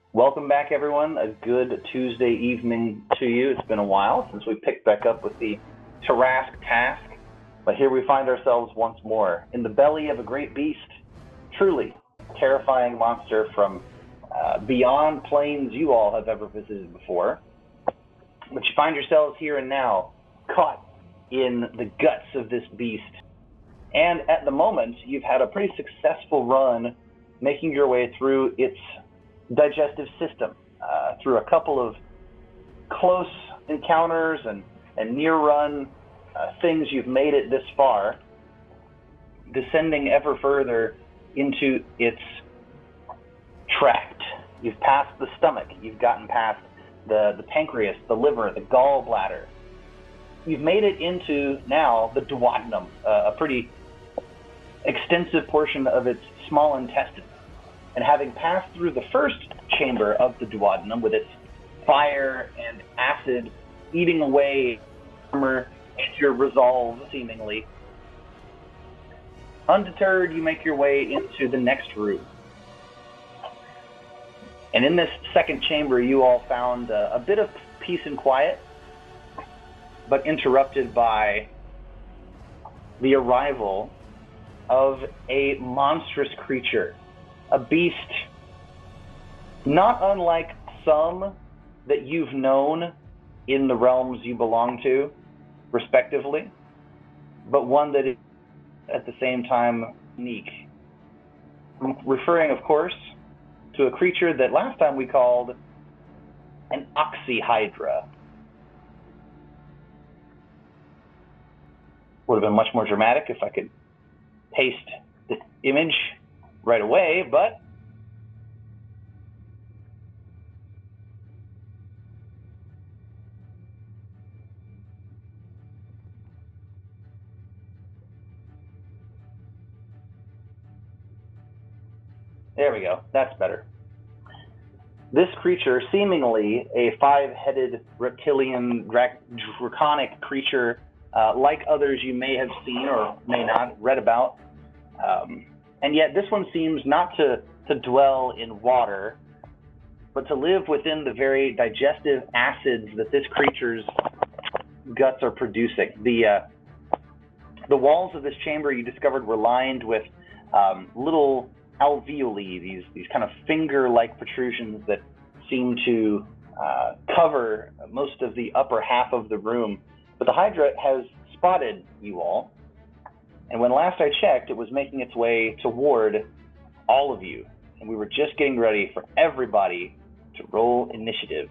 Welcome back, everyone. A good Tuesday evening to you. It's been a while since we picked back up with the Tarrasque task, but here we find ourselves once more in the belly of a great beast. Truly terrifying monster from beyond planes you all have ever visited before. But you find yourselves here and now caught in the guts of this beast. And at the moment, you've had a pretty successful run making your way through its digestive system, through a couple of close encounters and near run things. You've made it this far, descending ever further into its tract. You've passed the stomach, you've gotten past the pancreas, the liver, the gallbladder. You've made it into now the duodenum, a pretty extensive portion of its small intestine. And having passed through the first chamber of the duodenum with its fire and acid eating away armor and your resolve, seemingly, undeterred, you make your way into the next room. And in this second chamber, you all found a bit of peace and quiet, but interrupted by the arrival of a monstrous creature. A beast not unlike some that you've known in the realms you belong to, respectively, but one that is at the same time unique. I'm referring, of course, to a creature that last time we called an oxyhydra. Would have been much more dramatic if I could paste the image right away, but there we go. That's better. This creature, seemingly a five-headed reptilian draconic creature, like others you may have seen or may not read about, and yet this one seems not to dwell in water, but to live within the very digestive acids that this creature's guts are producing. The walls of this chamber, you discovered, were lined with little alveoli, these kind of finger-like protrusions that seem to cover most of the upper half of the room. But the Hydra has spotted you all, and when last I checked, it was making its way toward all of you, and we were just getting ready for everybody to roll initiative.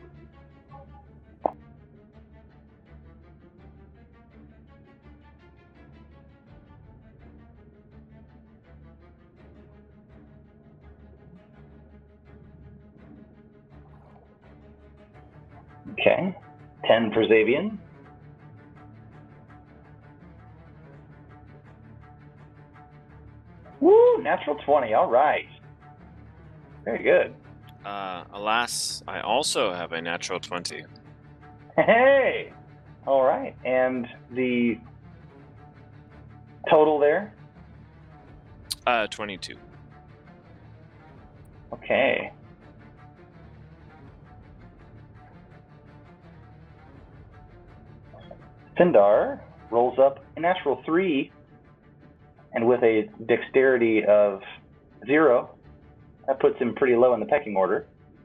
Okay, 10 for Xavian. Woo, natural 20, all right. Very good. Alas, I also have a natural 20. Hey, all right, and the total there? 22. Okay. Sindar rolls up a natural 3, and with a dexterity of 0, that puts him pretty low in the pecking order.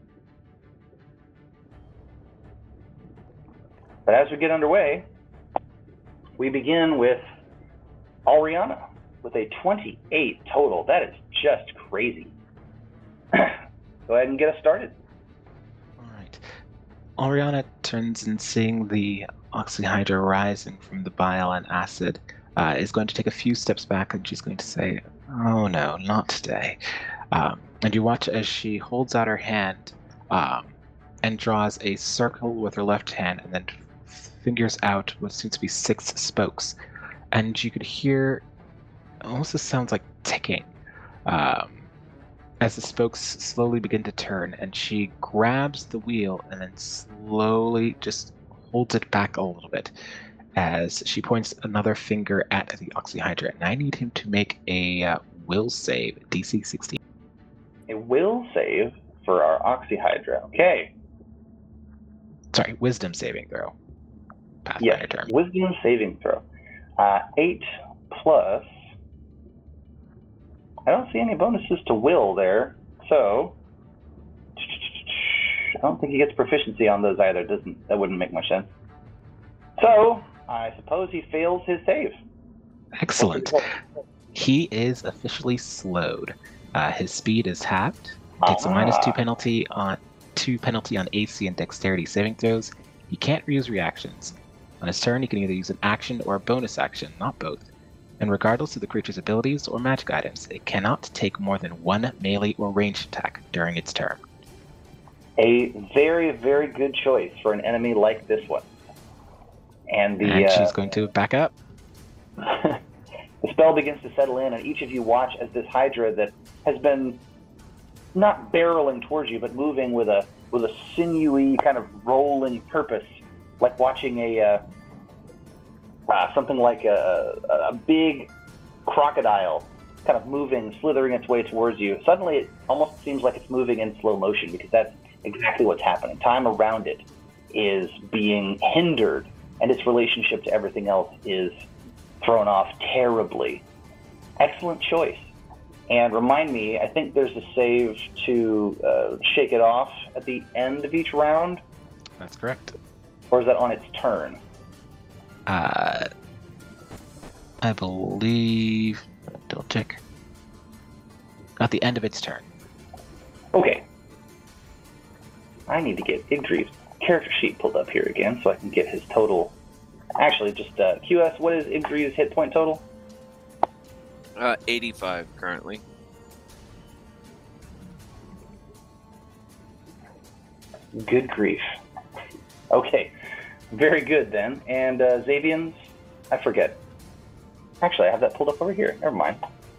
But as we get underway, we begin with Ariana with a 28 total. That is just crazy. Go ahead and get us started. All right. Ariana turns and seeing the oxyhydra rising from the bile and acid, is going to take a few steps back, and she's going to say, "Oh no, not today." And you watch as she holds out her hand and draws a circle with her left hand and then fingers out what seems to be 6 spokes. And you could hear almost sounds like ticking as the spokes slowly begin to turn, and she grabs the wheel and then slowly just holds it back a little bit as she points another finger at the oxyhydra. And I need him to make a will save, DC 16. A will save? for our Oxyhydra. Okay. Sorry, wisdom saving throw. Pathfinder term. Wisdom saving throw. 8 plus. I don't see any bonuses to will there, so I don't think he gets proficiency on those either. That wouldn't make much sense. So I suppose he fails his save. Excellent. He is officially slowed. His speed is halved. He takes a -2 penalty on AC and dexterity saving throws. He can't reuse reactions. On his turn, he can either use an action or a bonus action, not both. And regardless of the creature's abilities or magic items, it cannot take more than one melee or ranged attack during its turn. A very, very good choice for an enemy like this one. And she's going to back up. The spell begins to settle in, and each of you watch as this Hydra that has been not barreling towards you, but moving with a sinewy kind of rolling purpose, like watching something like a big crocodile kind of moving, slithering its way towards you. Suddenly, it almost seems like it's moving in slow motion, because that's exactly what's happening. Time around it is being hindered, and its relationship to everything else is thrown off terribly. Excellent choice. And remind me, I think there's a save to shake it off at the end of each round? That's correct. Or is that on its turn? I believe... Double check. At the end of its turn. Okay. I need to get Igdri's character sheet pulled up here again so I can get his total. Actually, just QS, what is Igdri's hit point total? 85 currently. Good grief. Okay. Very good then. And Xavian's, I forget. Actually, I have that pulled up over here. Never mind.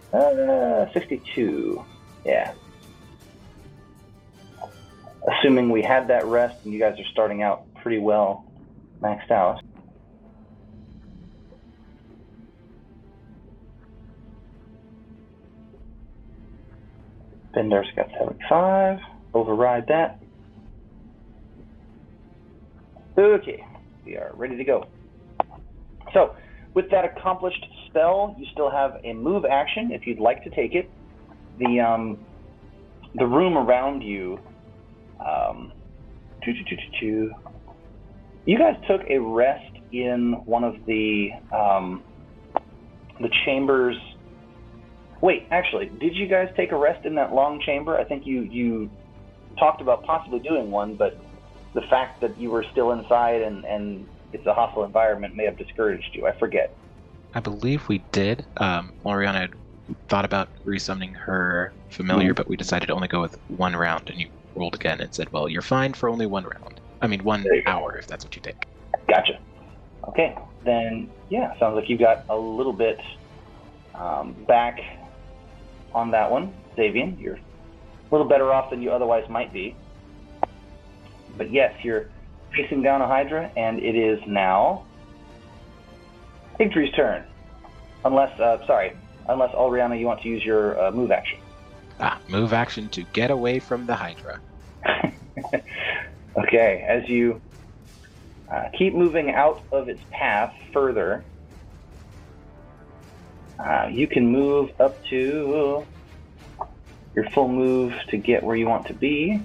62. Yeah. Assuming we had that rest and you guys are starting out pretty well maxed out. Bendar's got 75. Override that. Okay, we are ready to go. So, with that accomplished spell, you still have a move action if you'd like to take it. The room around you. You guys took a rest in one of the chambers. Wait, actually, did you guys take a rest in that long chamber? I think you talked about possibly doing one, but the fact that you were still inside and it's a hostile environment may have discouraged you. I forget. I believe we did. Oriana had thought about resummoning her familiar, but we decided to only go with one round, and you rolled again and said, well, you're fine for only 1 round. I mean, 1 hour, if that's what you take. Gotcha. Okay, then, yeah, sounds like you got a little bit back on that one. Xavian, you're a little better off than you otherwise might be. But yes, you're facing down a Hydra, and it is now Igdri's turn. Unless Oriana, you want to use your move action. Move action to get away from the Hydra. Okay, as you keep moving out of its path further, you can move up to your full move to get where you want to be.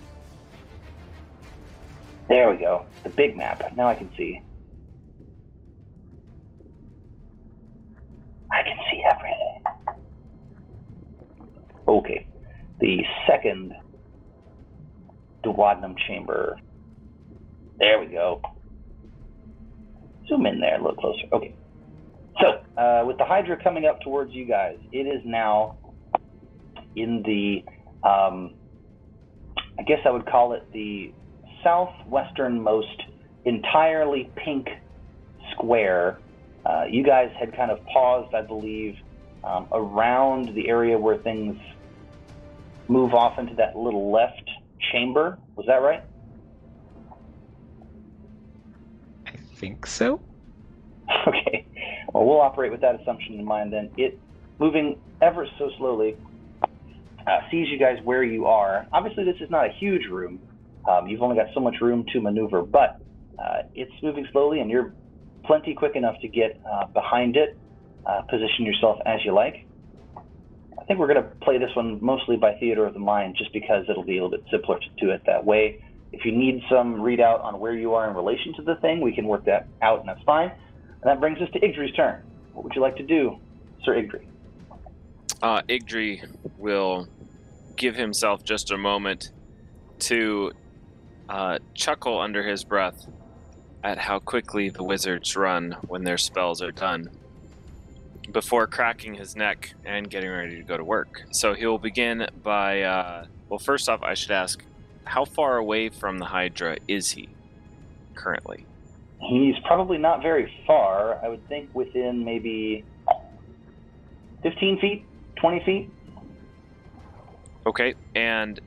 There we go, the big map. Now I can see. I can see everything. Okay, the second duodenum chamber. There we go. Zoom in there a little closer. Okay. So, with the Hydra coming up towards you guys, it is now in the, I guess I would call it the southwesternmost entirely pink square. You guys had kind of paused, I believe, around the area where things move off into that little left chamber. Was that right? I think so. Okay. Well, we'll operate with that assumption in mind then. It moving ever so slowly, sees you guys where you are. Obviously, this is not a huge room. You've only got so much room to maneuver, but it's moving slowly, and you're plenty quick enough to get behind it, position yourself as you like. I think we're going to play this one mostly by theater of the mind, just because it'll be a little bit simpler to do it that way. If you need some readout on where you are in relation to the thing, we can work that out, and that's fine. And that brings us to Igdri's turn. What would you like to do, Sir Igdri? Igdri will give himself just a moment to chuckle under his breath at how quickly the wizards run when their spells are done, before cracking his neck and getting ready to go to work. So he'll begin by, well, first off, I should ask, how far away from the Hydra is he currently? He's probably not very far. I would think within maybe 15 feet, 20 feet. Okay, and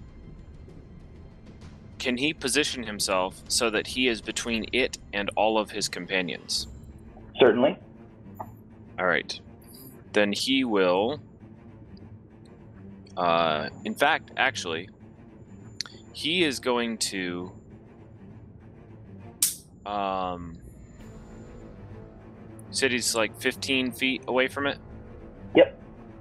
can he position himself so that he is between it and all of his companions? Certainly. All right. Then he will... in fact, actually, he is going to... you said he's like 15 feet away from it? Yep.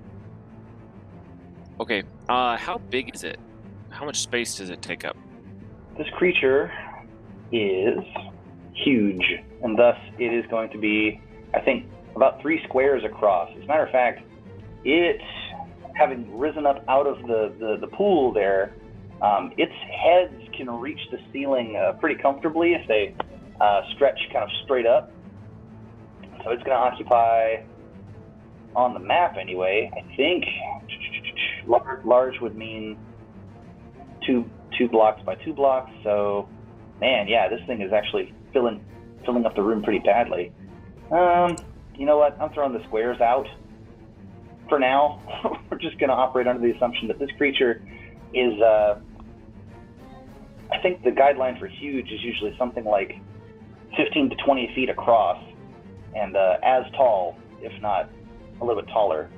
Okay. How big is it? How much space does it take up? This creature is huge, and thus it is going to be, I think, about 3 squares across. As a matter of fact, it, having risen up out of the pool there, its heads can reach the ceiling pretty comfortably if they stretch kind of straight up. So it's going to occupy, on the map anyway, I think, large would mean two blocks by 2 blocks. So, man, yeah, this thing is actually filling up the room pretty badly. You know what? I'm throwing the squares out for now. We're just going to operate under the assumption that this creature is, I think the guideline for huge is usually something like 15 to 20 feet across, and as tall, if not a little bit taller.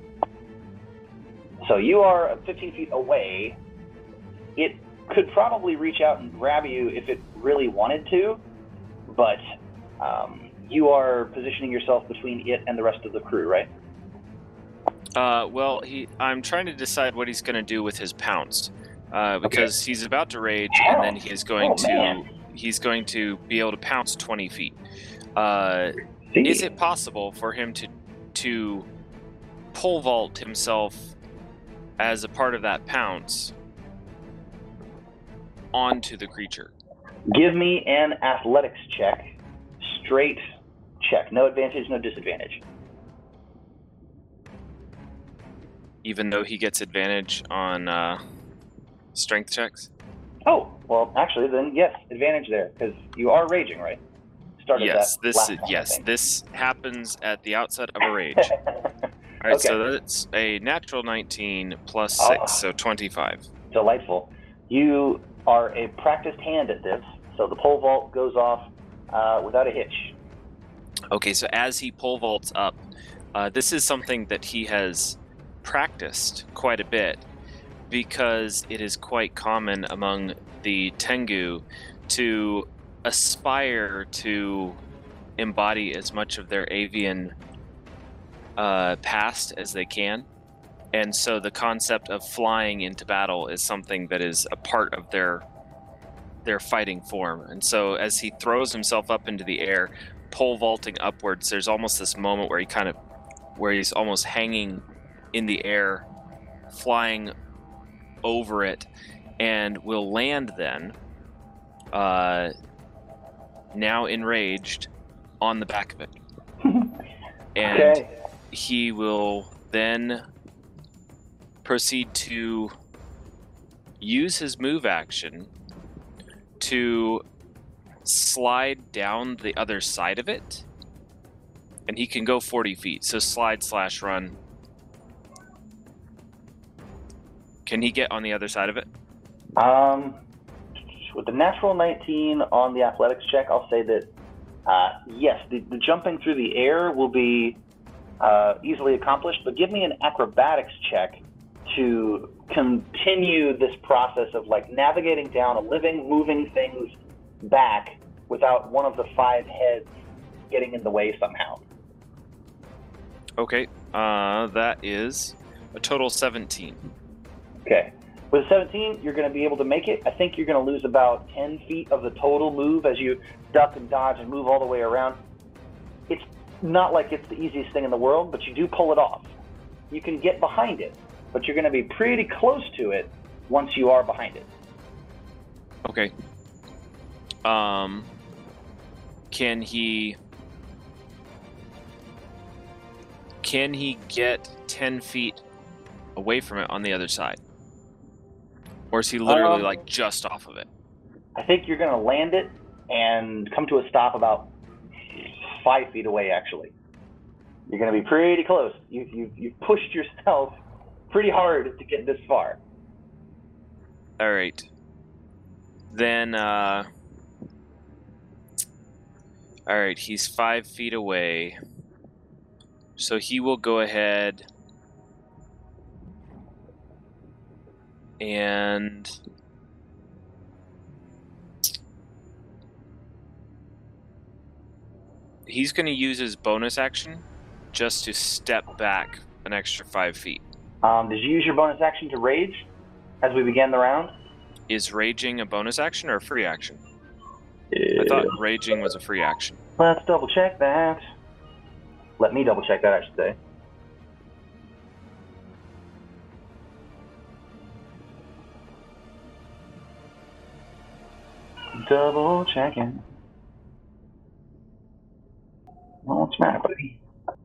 So you are 15 feet away. It could probably reach out and grab you if it really wanted to, but you are positioning yourself between it and the rest of the crew, right? Well, I'm trying to decide what he's going to do with his pounce, because he's about to rage, and then he's going to be able to pounce 20 feet. Is it possible for him to pole vault himself as a part of that pounce onto the creature? Give me an athletics check. Straight check. No advantage, no disadvantage. Even though he gets advantage on strength checks? Oh, well, actually, then yes, advantage there, because you are raging, right? This happens at the outset of a rage. All right, okay. So that's a natural 19 plus 6, so 25. Delightful. You are a practiced hand at this, so the pole vault goes off without a hitch. Okay, so as he pole vaults up, this is something that he has practiced quite a bit, because it is quite common among the Tengu to aspire to embody as much of their avian past as they can. And so the concept of flying into battle is something that is a part of their fighting form. And so as he throws himself up into the air, pole vaulting upwards, there's almost this moment where he's almost hanging in the air, flying over it, and will land then, now enraged, on the back of it. And he will then proceed to use his move action to slide down the other side of it, and he can go 40 feet. So slide/run. Can he get on the other side of it? With the natural 19 on the athletics check, I'll say that yes, the jumping through the air will be easily accomplished, but give me an acrobatics check to continue this process of like navigating down a living, moving things back without one of the 5 heads getting in the way somehow. Okay, that is a total 17. Okay. With a 17, you're going to be able to make it. I think you're going to lose about 10 feet of the total move as you duck and dodge and move all the way around. It's not like it's the easiest thing in the world, but you do pull it off. You can get behind it, but you're going to be pretty close to it once you are behind it. Okay. Can he get 10 feet away from it on the other side? Or is he literally like just off of it? I think you're going to land it and come to a stop about 5 feet away, actually. You're going to be pretty close. You've pushed yourself pretty hard to get this far. All right. Then, all right, he's 5 feet away. So he will go ahead and he's going to use his bonus action just to step back an extra 5 feet. Did you use your bonus action to rage as we began the round? Is raging a bonus action or a free action? I thought raging was a free action. Let's double check that. Let me double check that, I should say. Double checking. What's the matter, buddy?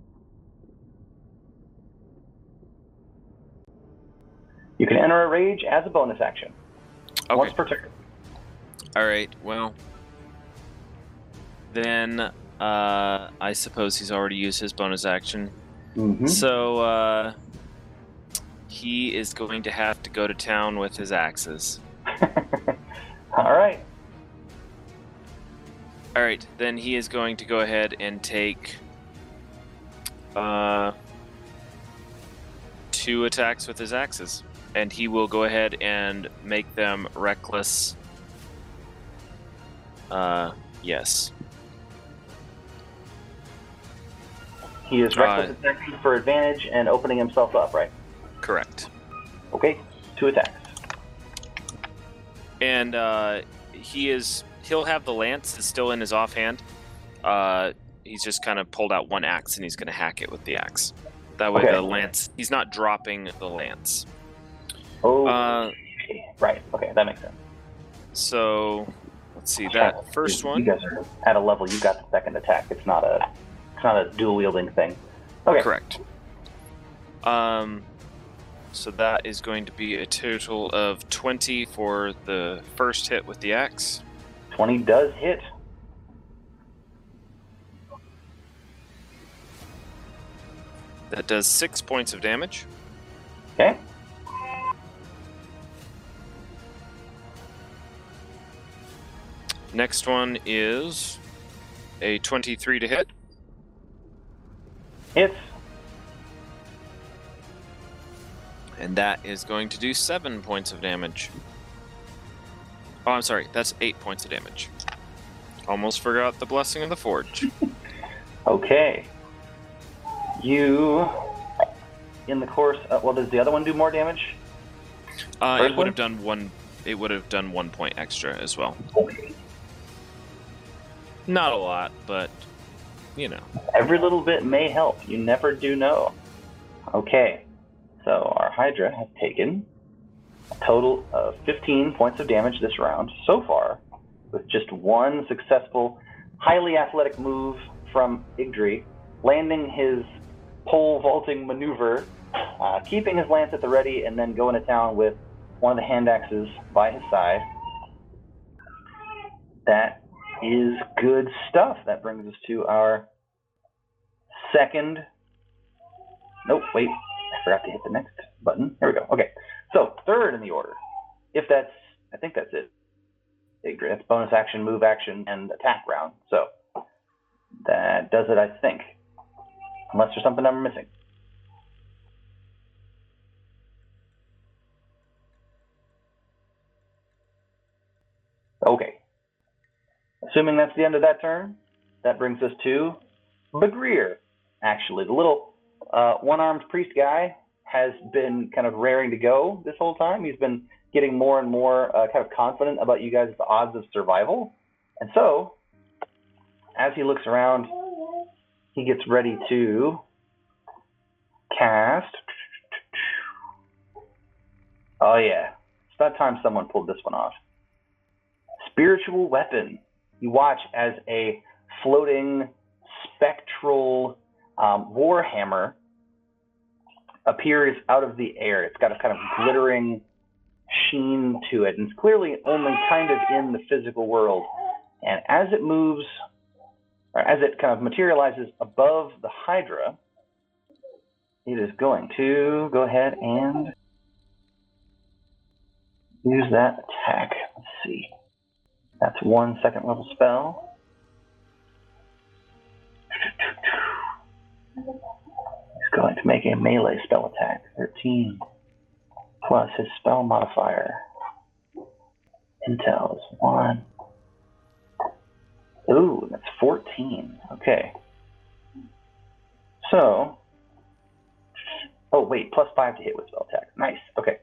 You can enter a rage as a bonus action. Okay. Once per turn. All right. Well, then I suppose he's already used his bonus action. Mm-hmm. So he is going to have to go to town with his axes. All right. All right. Then he is going to go ahead and take 2 attacks with his axes. And he will go ahead and make them reckless. Yes. He is reckless attacking for advantage and opening himself up, right? Correct. Okay, 2 attacks. And he'll have the lance that's still in his offhand. He's just kind of pulled out one axe and he's going to hack it with the axe. That way the lance, he's not dropping the lance. Oh, right. Okay, that makes sense. So, let's see that first one. You guys are at a level. You got the second attack. It's not a dual wielding thing. Okay. Correct. So that is going to be a total of 20 for the first hit with the axe. 20 does hit. That does 6 points of damage. Okay. Next one is a 23 to hit. Hits. And that is going to do 7 points of damage. Oh, I'm sorry. That's 8 points of damage. Almost forgot the Blessing of the Forge. Okay. You, in the course, well, does the other one do more damage? It would have done one. It would have done 1 point extra as well. Okay. Not a lot, but you know. Every little bit may help. You never do know. Okay. So our Hydra has taken a total of 15 points of damage this round so far, with just one successful, highly athletic move from Igdri, landing his pole vaulting maneuver, keeping his lance at the ready, and then going to town with one of the hand axes by his side. That is good stuff. That brings us to our second. Nope, wait. I forgot to hit the next button. Here we go. Okay. So, third in the order. I think that's it. That's bonus action, move action, and attack round. So, that does it, I think. Unless there's something I'm missing. Assuming that's the end of that turn, that brings us to Begrier. Actually, the little one-armed priest guy has been kind of raring to go this whole time. He's been getting more and more kind of confident about you guys' odds of survival. And so, as he looks around, he gets ready to cast. Oh yeah, it's about time someone pulled this one off. Spiritual Weapon. You watch as a floating spectral warhammer appears out of the air. It's got a kind of glittering sheen to it, and it's clearly only kind of in the physical world. And as it moves, or as it kind of materializes above the Hydra, it is going to go ahead and use that attack. Let's see. That's 1 second level spell. He's going to make a melee spell attack. 13 plus his spell modifier. Intel is 1. Ooh, that's 14. Okay. So, oh wait, plus 5 to hit with spell attack. Nice. Okay.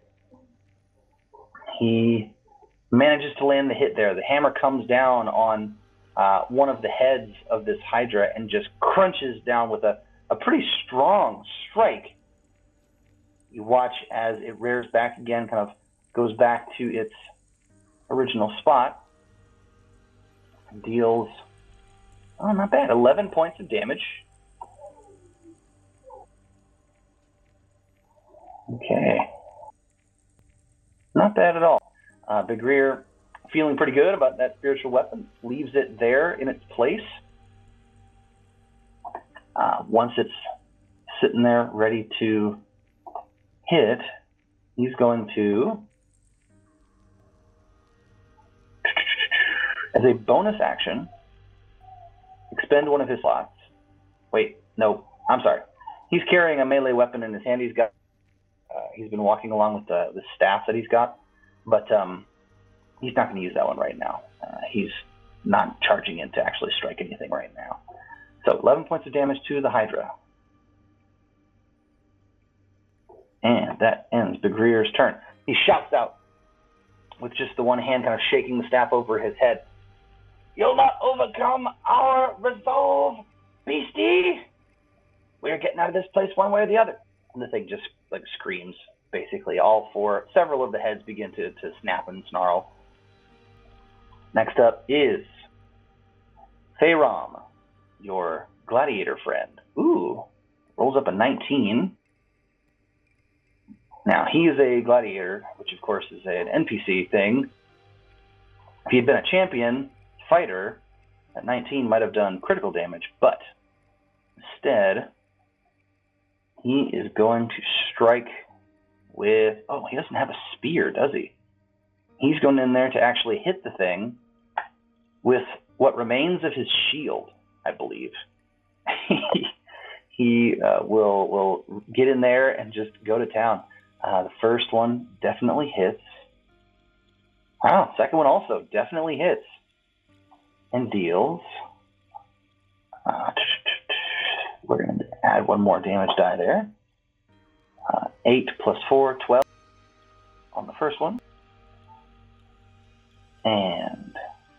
He manages to land the hit there. The hammer comes down on one of the heads of this Hydra and just crunches down with a pretty strong strike. You watch as it rears back again, kind of goes back to its original spot. Deals, oh, not bad, 11 points of damage. Okay. Not bad at all. Begrier, feeling pretty good about that spiritual weapon, leaves it there in its place. Once it's sitting there ready to hit, he's going to, as a bonus action, expend one of his slots. Wait, no, I'm sorry. He's carrying a melee weapon in his hand. He's been walking along with the staff that he's got, but he's not going to use that one right now. He's not charging in to actually strike anything right now. So 11 points of damage to the Hydra. And that ends Begrier's turn. He shouts out with just the one hand kind of shaking the staff over his head. "You'll not overcome our resolve, beastie! We're getting out of this place one way or the other." And the thing just like screams, basically. Several of the heads begin to snap and snarl. Next up is Feyram, your gladiator friend. Ooh, rolls up a 19. Now, he is a gladiator, which of course is an NPC thing. If he had been a champion fighter, that 19 might have done critical damage, but instead, he is going to strike with, oh, he doesn't have a spear, does he? He's going in there to actually hit the thing with what remains of his shield, I believe. He will get in there and just go to town. The first one definitely hits. Wow, second one also definitely hits. And deals. We're going to add one more damage die there. 8 plus 4, 12 on the first one. And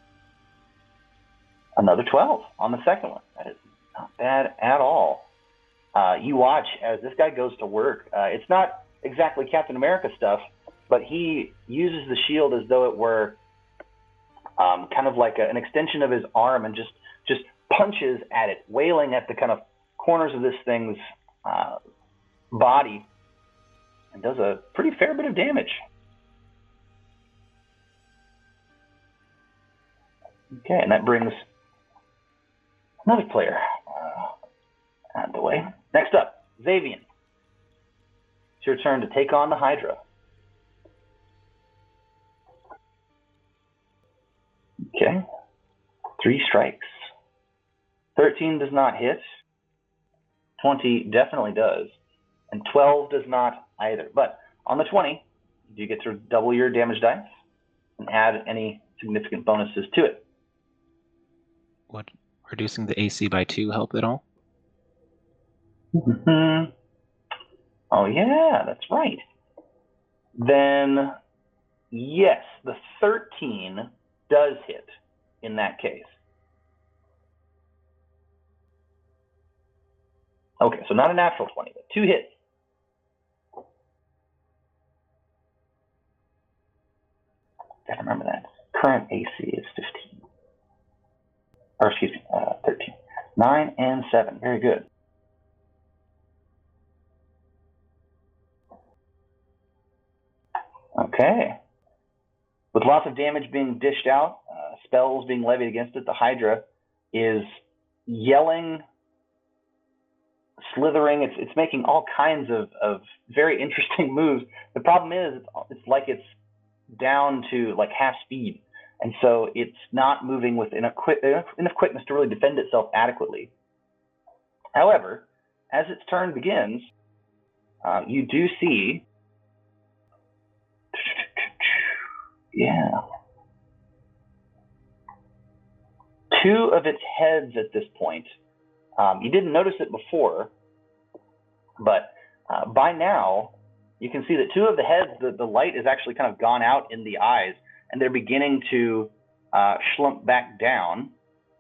another 12 on the second one. That is not bad at all. You watch as this guy goes to work. It's not exactly Captain America stuff, but he uses the shield as though it were kind of like an extension of his arm and just punches at it, wailing at the kind of corners of this thing's body, and does a pretty fair bit of damage. Okay, and that brings another player out of the way. Next up, Xavian. It's your turn to take on the Hydra. Okay, 3 strikes. 13 does not hit. 20 definitely does. And 12 does not either. But on the 20, you get to double your damage dice and add any significant bonuses to it. Would reducing the AC by 2 help at all? Mm-hmm. Oh, yeah, that's right. Then, yes, the 13 does hit in that case. Okay, so not a natural 20, but 2 hits. I remember that. Current AC is 15. Or, excuse me, 13. 9 and 7. Very good. Okay. With lots of damage being dished out, spells being levied against it, the Hydra is yelling, slithering. It's making all kinds of very interesting moves. The problem is it's like it's down to like half speed, and so it's not moving with enough quickness to really defend itself adequately. However, as its turn begins, you do see, yeah, 2 of its heads at this point. You didn't notice it before, but by now you can see that 2 of the heads, the light is actually kind of gone out in the eyes, and they're beginning to slump back down.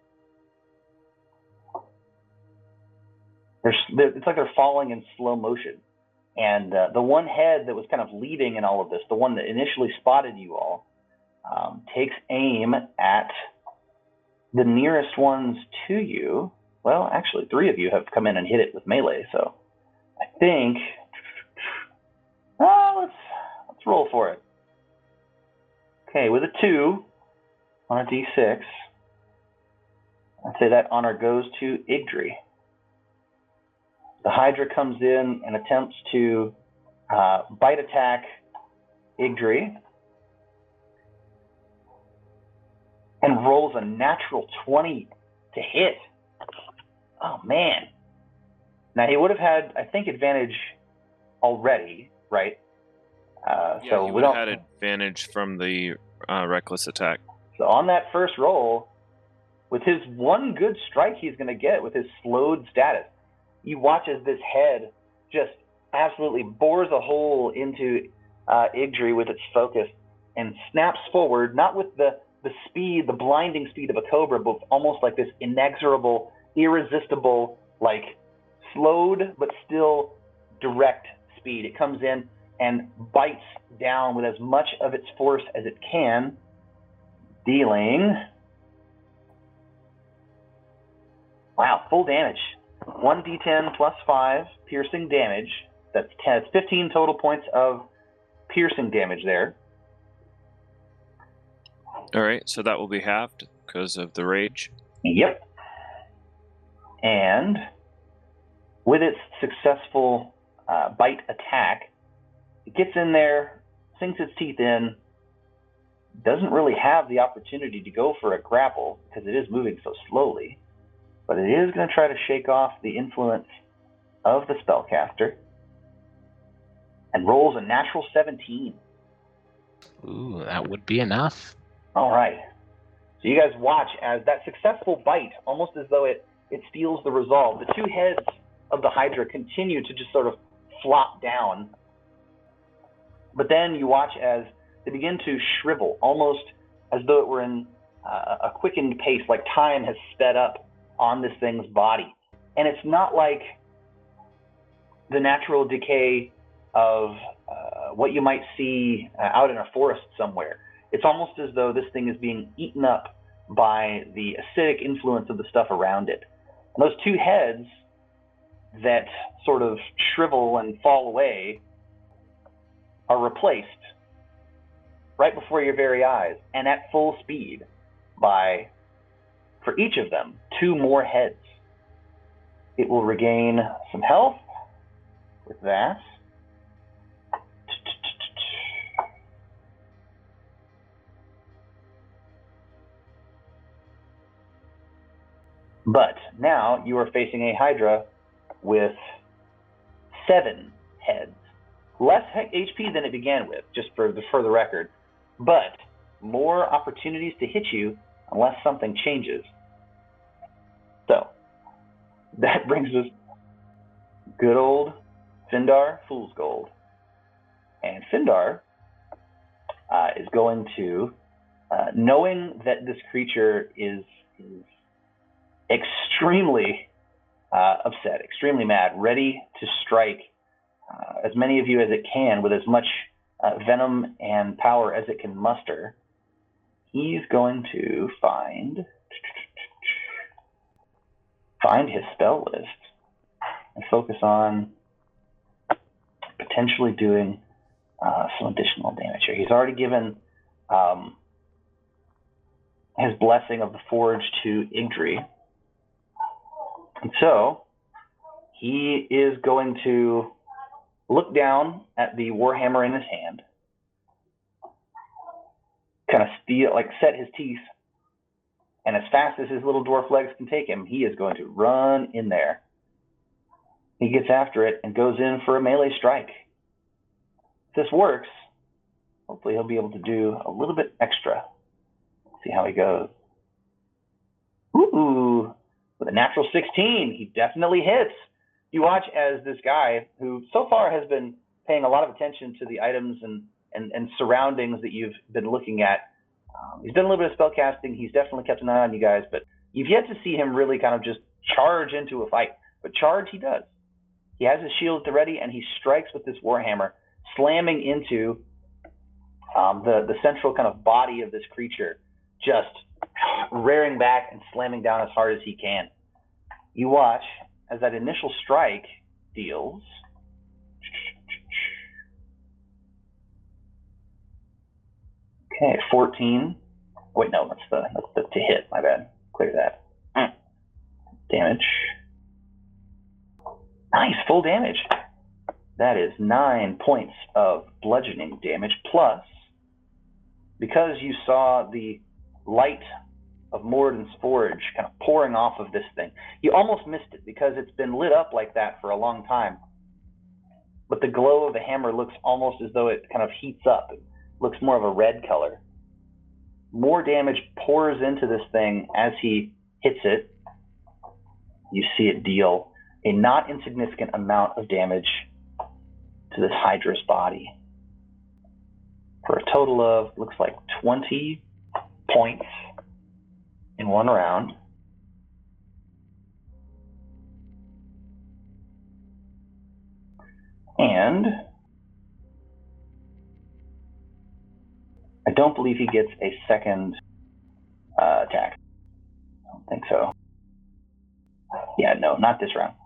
It's like they're falling in slow motion. And the one head that was kind of leading in all of this, the one that initially spotted you all, takes aim at the nearest ones to you. Well, actually, 3 of you have come in and hit it with melee, so I think, let's roll for it. Okay, with a 2 on a d6, I'd say that honor goes to Igdri. The Hydra comes in and attempts to bite attack Igdri and rolls a natural 20 to hit. Oh, man. Now, he would have had, I think, advantage already, right? So he would have had advantage from the reckless attack. So on that first roll, with his one good strike he's going to get with his slowed status, you watch as this head just absolutely bores a hole into Igdri with its focus and snaps forward, not with the speed, the blinding speed of a cobra, but almost like this inexorable, irresistible, like slowed but still direct speed. It comes in and bites down with as much of its force as it can, dealing, wow, full damage. 1d10 plus 5 piercing damage. That's 15 total points of piercing damage there. All right, so that will be halved because of the rage. Yep. And with its successful bite attack, it gets in there, sinks its teeth in, doesn't really have the opportunity to go for a grapple because it is moving so slowly, but it is going to try to shake off the influence of the spellcaster and rolls a natural 17. Ooh, that would be enough. All right. So you guys watch as that successful bite, almost as though it steals the resolve. The 2 heads of the Hydra continue to just sort of flop down. But then you watch as they begin to shrivel, almost as though it were in a quickened pace, like time has sped up on this thing's body. And it's not like the natural decay of what you might see out in a forest somewhere. It's almost as though this thing is being eaten up by the acidic influence of the stuff around it. And those 2 heads that sort of shrivel and fall away are replaced right before your very eyes and at full speed by, for each of them, 2 more heads. It will regain some health with that. But now you are facing a Hydra with 7 heads. Less HP than it began with, just for the record, but more opportunities to hit you unless something changes. that brings us good old Findar Fool's Gold. And Findar is going to, knowing that this creature is extremely upset, extremely mad, ready to strike as many of you as it can with as much venom and power as it can muster, he's going to find his spell list and focus on potentially doing some additional damage here. He's already given his blessing of the Forge to Igdri. And so he is going to look down at the Warhammer in his hand, kind of set his teeth, and as fast as his little dwarf legs can take him, he is going to run in there. He gets after it and goes in for a melee strike. If this works, hopefully he'll be able to do a little bit extra. Let's see how he goes. Ooh, with a natural 16, he definitely hits. You watch as this guy, who so far has been paying a lot of attention to the items and surroundings that you've been looking at. He's done a little bit of spell casting. He's definitely kept an eye on you guys, but you've yet to see him really kind of just charge into a fight. But charge he does. He has his shield at the ready, and he strikes with this Warhammer, slamming into the central kind of body of this creature, just rearing back and slamming down as hard as he can. You watch as that initial strike deals 14. Wait, no, that's the to hit. My bad. Clear that. Damage. Nice, full damage. That is 9 points of bludgeoning damage, plus, because you saw the light of Moradin's Forge kind of pouring off of this thing. You almost missed it because it's been lit up like that for a long time. But the glow of the hammer looks almost as though it kind of heats up. It looks more of a red color. More damage pours into this thing as he hits it. You see it deal a not insignificant amount of damage to this Hydra's body, for a total of, looks like 20 points in one round. And I don't believe he gets a second attack. I don't think so. Yeah, no, not this round.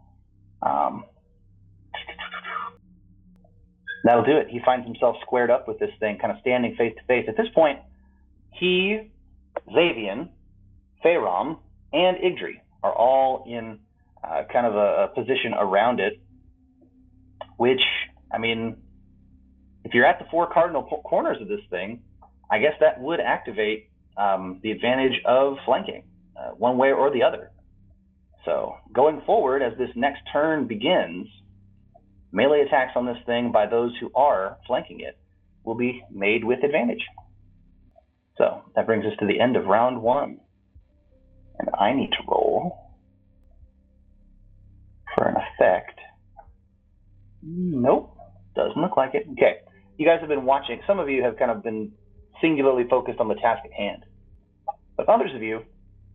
That'll do it. He finds himself squared up with this thing, kind of standing face to face. At this point, he, Xavian, Feyram, and Igdri are all in kind of a position around it, which, I mean, if you're at the four cardinal corners of this thing, I guess that would activate the advantage of flanking, one way or the other. So going forward, as this next turn begins, melee attacks on this thing by those who are flanking it will be made with advantage. So that brings us to the end of round one. And I need to roll for an effect. Nope, doesn't look like it. Okay, you guys have been watching. Some of you have kind of been singularly focused on the task at hand. But others of you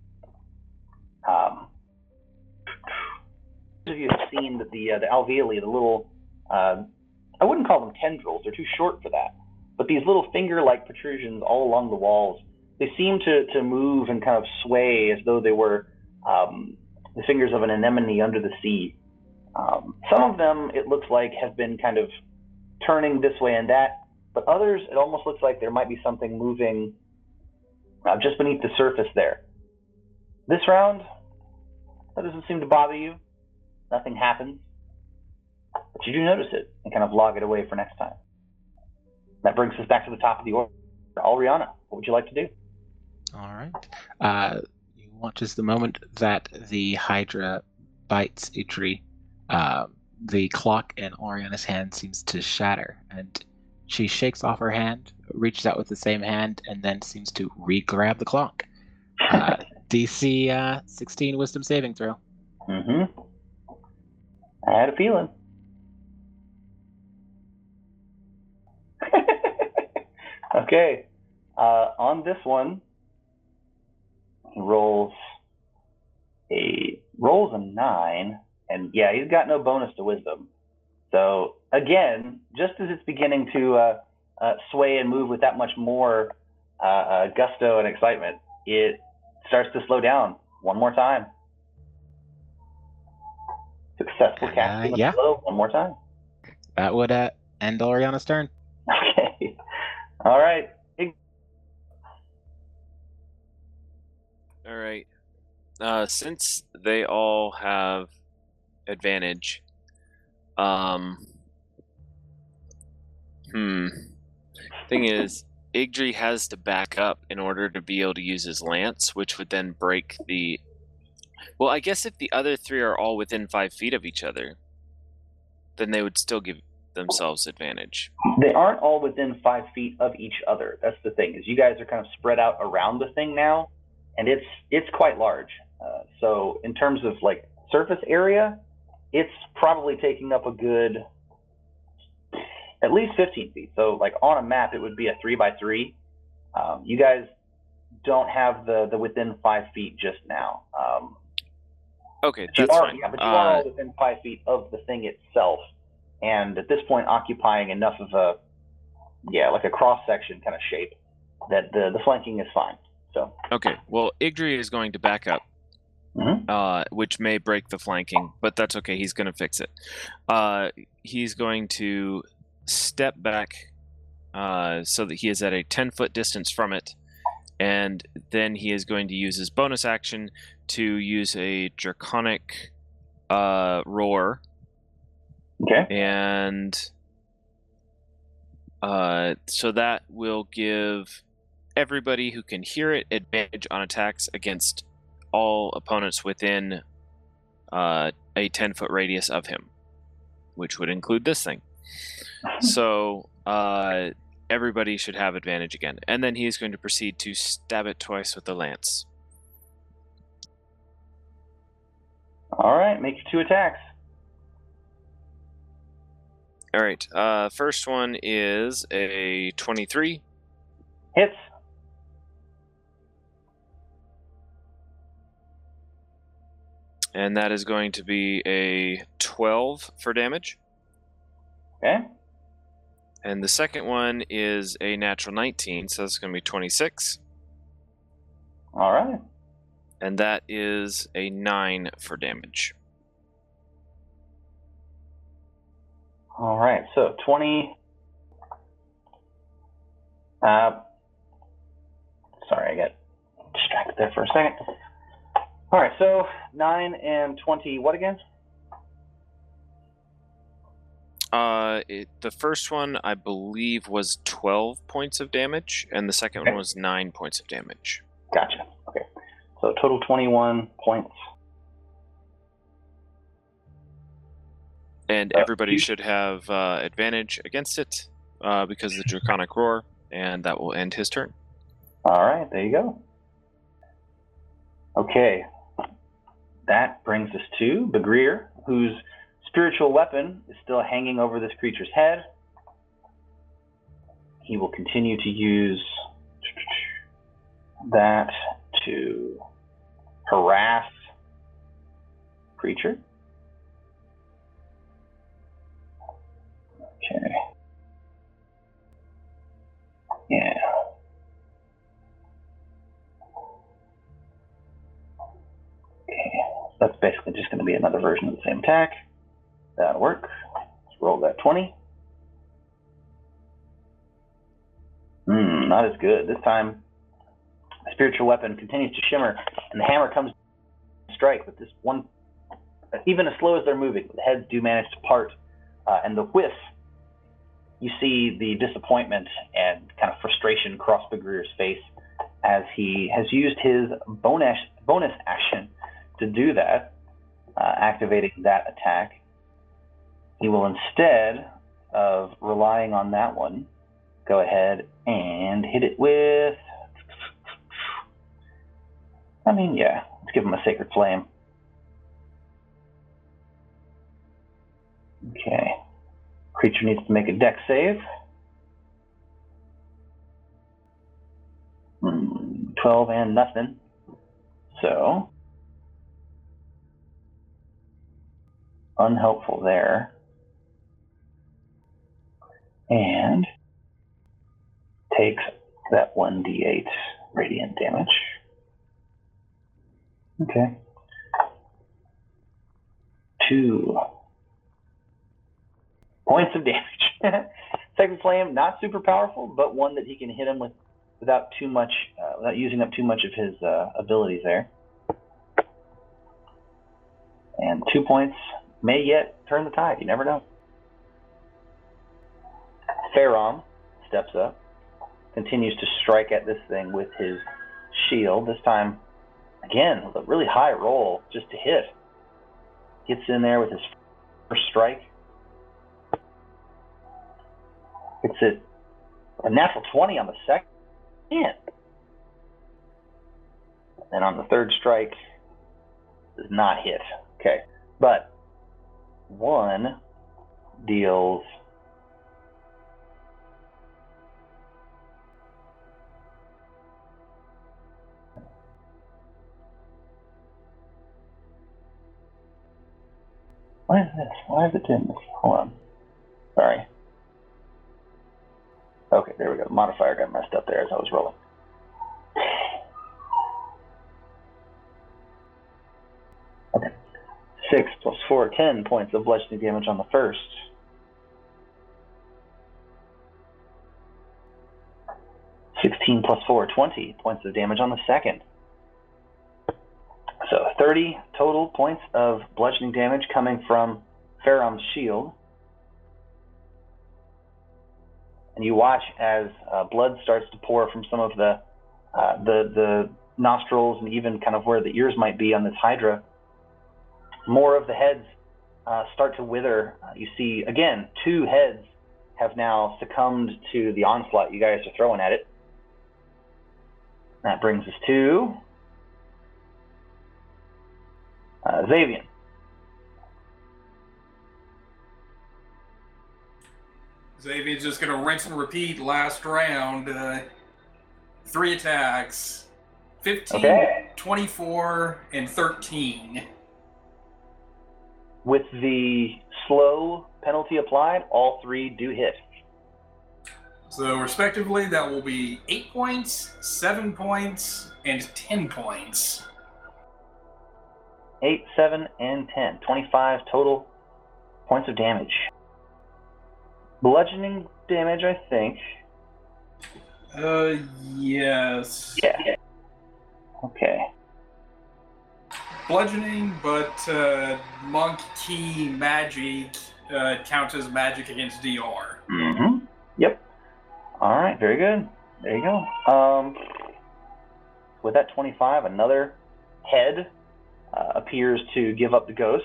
have seen that the alveoli, the little, I wouldn't call them tendrils, they're too short for that, but these little finger-like protrusions all along the walls, they seem to move and kind of sway as though they were the fingers of an anemone under the sea. Some of them, it looks like, have been kind of turning this way and that, but others, it almost looks like there might be something moving just beneath the surface there. This round, that doesn't seem to bother you. Nothing happens, but you do notice it and kind of log it away for next time. That brings us back to the top of the order. Alriana, what would you like to do? All right. You watches the moment that the Hydra bites Idri. The clock in Oriana's hand seems to shatter, and she shakes off her hand, reaches out with the same hand, and then seems to re-grab the clock. DC 16 Wisdom saving throw. Mm-hmm. I had a feeling. Okay. On this one, he rolls a 9, and yeah, he's got no bonus to wisdom. So again, just as it's beginning to sway and move with that much more gusto and excitement, it starts to slow down one more time. Successful casting of slow one more time. That would end Oriana's turn. Okay. All right. All right. Since they all have advantage, thing is, Igdri has to back up in order to be able to use his lance, which would then break the... Well, I guess if the other three are all within 5 feet of each other, then they would still give themselves advantage. They aren't all within 5 feet of each other. That's the thing, is you guys are kind of spread out around the thing now, and it's quite large. So in terms of like surface area, it's probably taking up a good at least 15 feet. So like on a map, it would be a 3x3. You guys don't have the within 5 feet just now. Okay, that's fine. Yeah, but you are all within 5 feet of the thing itself, and at this point occupying enough of a cross section kind of shape that the flanking is fine. So okay, well, Igdri is going to back up, which may break the flanking, but that's okay. He's going to fix it. He's going to step back so that he is at a 10-foot distance from it, and then he is going to use his bonus action to use a draconic roar. Okay. And so that will give everybody who can hear it advantage on attacks against all opponents within a 10-foot radius of him, which would include this thing. So everybody should have advantage again. And then he is going to proceed to stab it twice with the lance. All right, make 2 attacks. All right, first one is a 23. Hits. And that is going to be a 12 for damage. Okay. And the second one is a natural 19, so that's going to be 26. All right. And that is a 9 for damage. All right, so 20. Sorry, I got distracted there for a second. All right, so 9 and 20, what again? The first one, I believe, was 12 points of damage, and the second one was 9 points of damage. Gotcha. Okay, so total 21 points. And everybody should have advantage against it because of the Draconic Roar, and that will end his turn. All right, there you go. Okay, that brings us to Begrier, whose spiritual weapon is still hanging over this creature's head. He will continue to use that to harass creature. Okay. Yeah. Okay. That's basically just going to be another version of the same attack. That'll work. Let's roll that 20. Not as good. This time, the spiritual weapon continues to shimmer, and the hammer comes to strike with this one. Even as slow as they're moving, the heads do manage to part, and the whiff. You see the disappointment and kind of frustration cross Begrier's face as he has used his bonus action to do that, activating that attack. He will, instead of relying on that one, go ahead and hit it with... let's give him a Sacred Flame. Okay. Creature needs to make a dex save. 12 and nothing. So, unhelpful there. And takes that 1d8 radiant damage. Okay. 2 points of damage. Second flame, not super powerful, but one that he can hit him with without too much, without using up too much of his abilities there. And 2 points may yet turn the tide. You never know. Faron steps up, continues to strike at this thing with his shield. This time, again, with a really high roll just to hit. Gets in there with his first strike. It's a natural 20 on the second. And on the third strike, does not hit. Okay, but 1 deals What is this? Why is it doing this? Hold on. Sorry. Okay, there we go. The modifier got messed up there as I was rolling. Okay. 6 plus 4, 10 points of bludgeoning damage on the first. 16 plus 4, 20 points of damage on the second. So 30 total points of bludgeoning damage coming from Faron's shield. And you watch as blood starts to pour from some of the nostrils and even kind of where the ears might be on this Hydra. More of the heads start to wither. You see, again, 2 heads have now succumbed to the onslaught you guys are throwing at it. That brings us to Xavian. Xavian's just going to rinse and repeat last round. 3 attacks. 15, Okay. 24, and 13. With the slow penalty applied, all 3 do hit. So, respectively, that will be 8 points, 7 points, and 10 points. 8, 7, and 10. 25 total points of damage. Bludgeoning damage, I think. Yes. Yeah. Okay. Bludgeoning, but monk key magic counts as magic against DR. Mm-hmm. Yep. All right, very good. There you go. With that 25, another head appears to give up the ghost.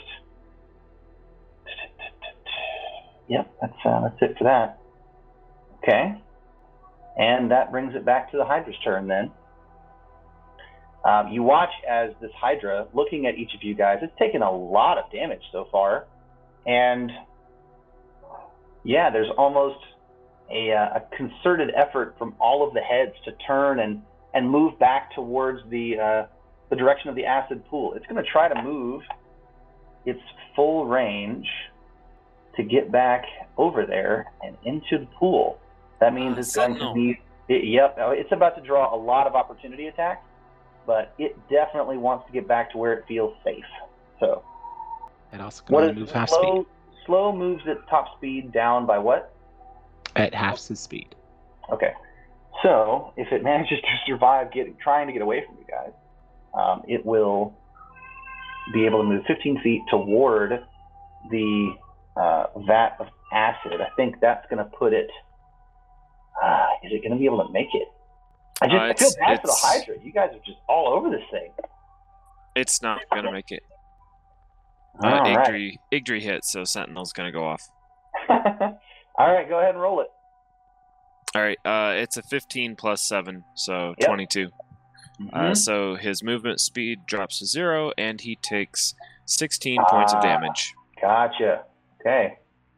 Yep, that's it for that. Okay. And that brings it back to the Hydra's turn then. You watch as this Hydra, looking at each of you guys, it's taken a lot of damage so far. And yeah, there's almost a concerted effort from all of the heads to turn and move back towards the direction of the acid pool. It's going to try to move its full range to get back over there and into the pool. That means it's going to be... Yep, it's about to draw a lot of opportunity attacks, but it definitely wants to get back to where it feels safe. So, It also can only move half speed. Slow moves its top speed down by what? At half his speed. Okay. So, if it manages to survive trying to get away from you guys, it will be able to move 15 feet toward the vat of acid. I think that's going to put it... is it going to be able to make it? I feel bad for the Hydra. You guys are just all over this thing. It's not going to make it. Right. Igdri hit, so Sentinel's going to go off. All right, go ahead and roll it. All right, it's a 15 plus 7, so Yep. 22. Mm-hmm. So his movement speed drops to 0, and he takes 16 points of damage. Gotcha. Okay.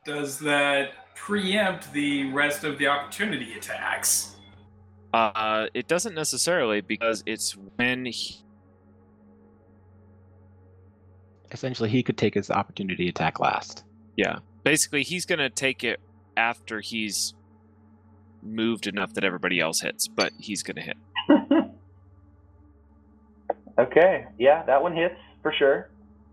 Does that preempt the rest of the opportunity attacks? It doesn't necessarily, because it's when Essentially, he could take his opportunity attack last. yeah. Basically, he's gonna take it after he's moved enough that everybody else hits, but he's gonna hit. Okay, yeah, that one hits for sure.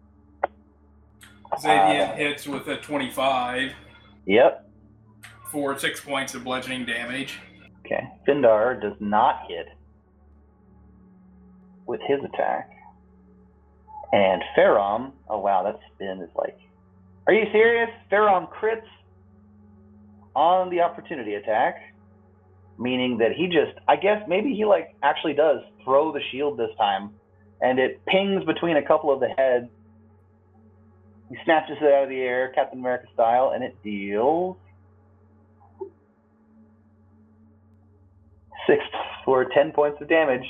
Xavier hits with a 25 Yep. for 6 points of bludgeoning damage. Okay, Findar does not hit with his attack. And Farom, oh wow, that spin is like, are you serious? Farom crits on the opportunity attack, meaning that he just, I guess maybe he like actually does throw the shield this time, and it pings between a couple of the heads. He snatches it out of the air, Captain America style, and it deals 6 for 10 points of damage.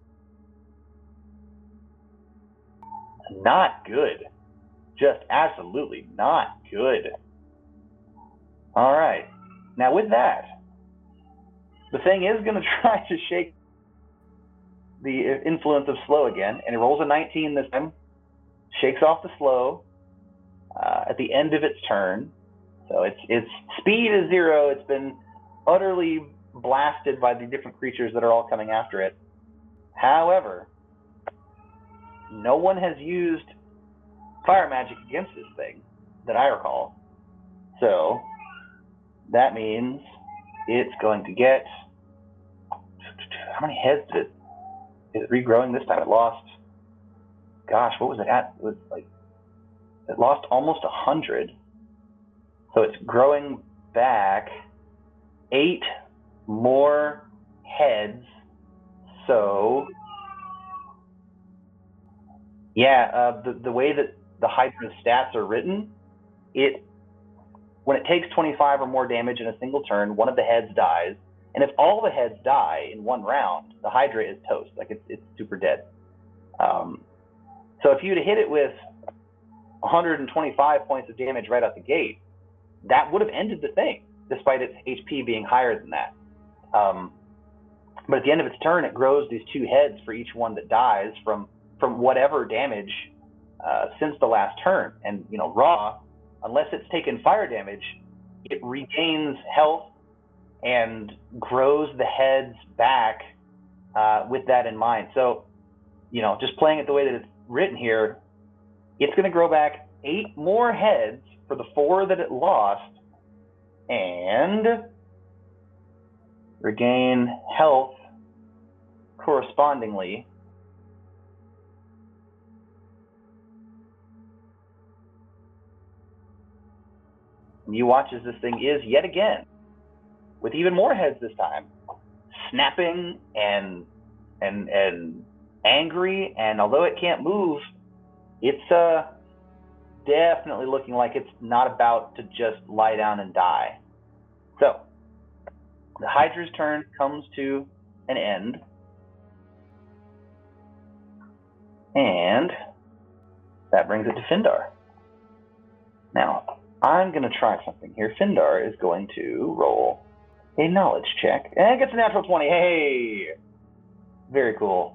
Not good. Just absolutely not good. All right. Now with that, the thing is going to try to shake the influence of slow again, and it rolls a 19 this time. Shakes off the slow at the end of its turn. So its speed is 0. It's been utterly blasted by the different creatures that are all coming after it. However, no one has used fire magic against this thing that I recall. So that means it's going to get, how many heads is it regrowing this time? It lost, gosh, what was it at? It was like, it lost almost 100. So it's growing back 8 more heads. So yeah, the way that the Hydra's stats are written, when it takes 25 or more damage in a single turn, one of the heads dies. And if all the heads die in one round, the Hydra is toast. Like it's super dead. So if you'd hit it with 125 points of damage right out the gate, that would have ended the thing, despite its HP being higher than that. But at the end of its turn, it grows these 2 heads for each one that dies from whatever damage since the last turn. And Raw, unless it's taken fire damage, it regains health and grows the heads back with that in mind. So, just playing it the way that it's written here, it's going to grow back 8 more heads for the 4 that it lost, and regain health correspondingly. And you watch as this thing is yet again, with even more heads this time, snapping and angry, and although it can't move, it's definitely looking like it's not about to just lie down and die. So the Hydra's turn comes to an end, and that brings it to Findar. Now, I'm going to try something here. Findar is going to roll a knowledge check, and it gets a natural 20. Hey! Very cool.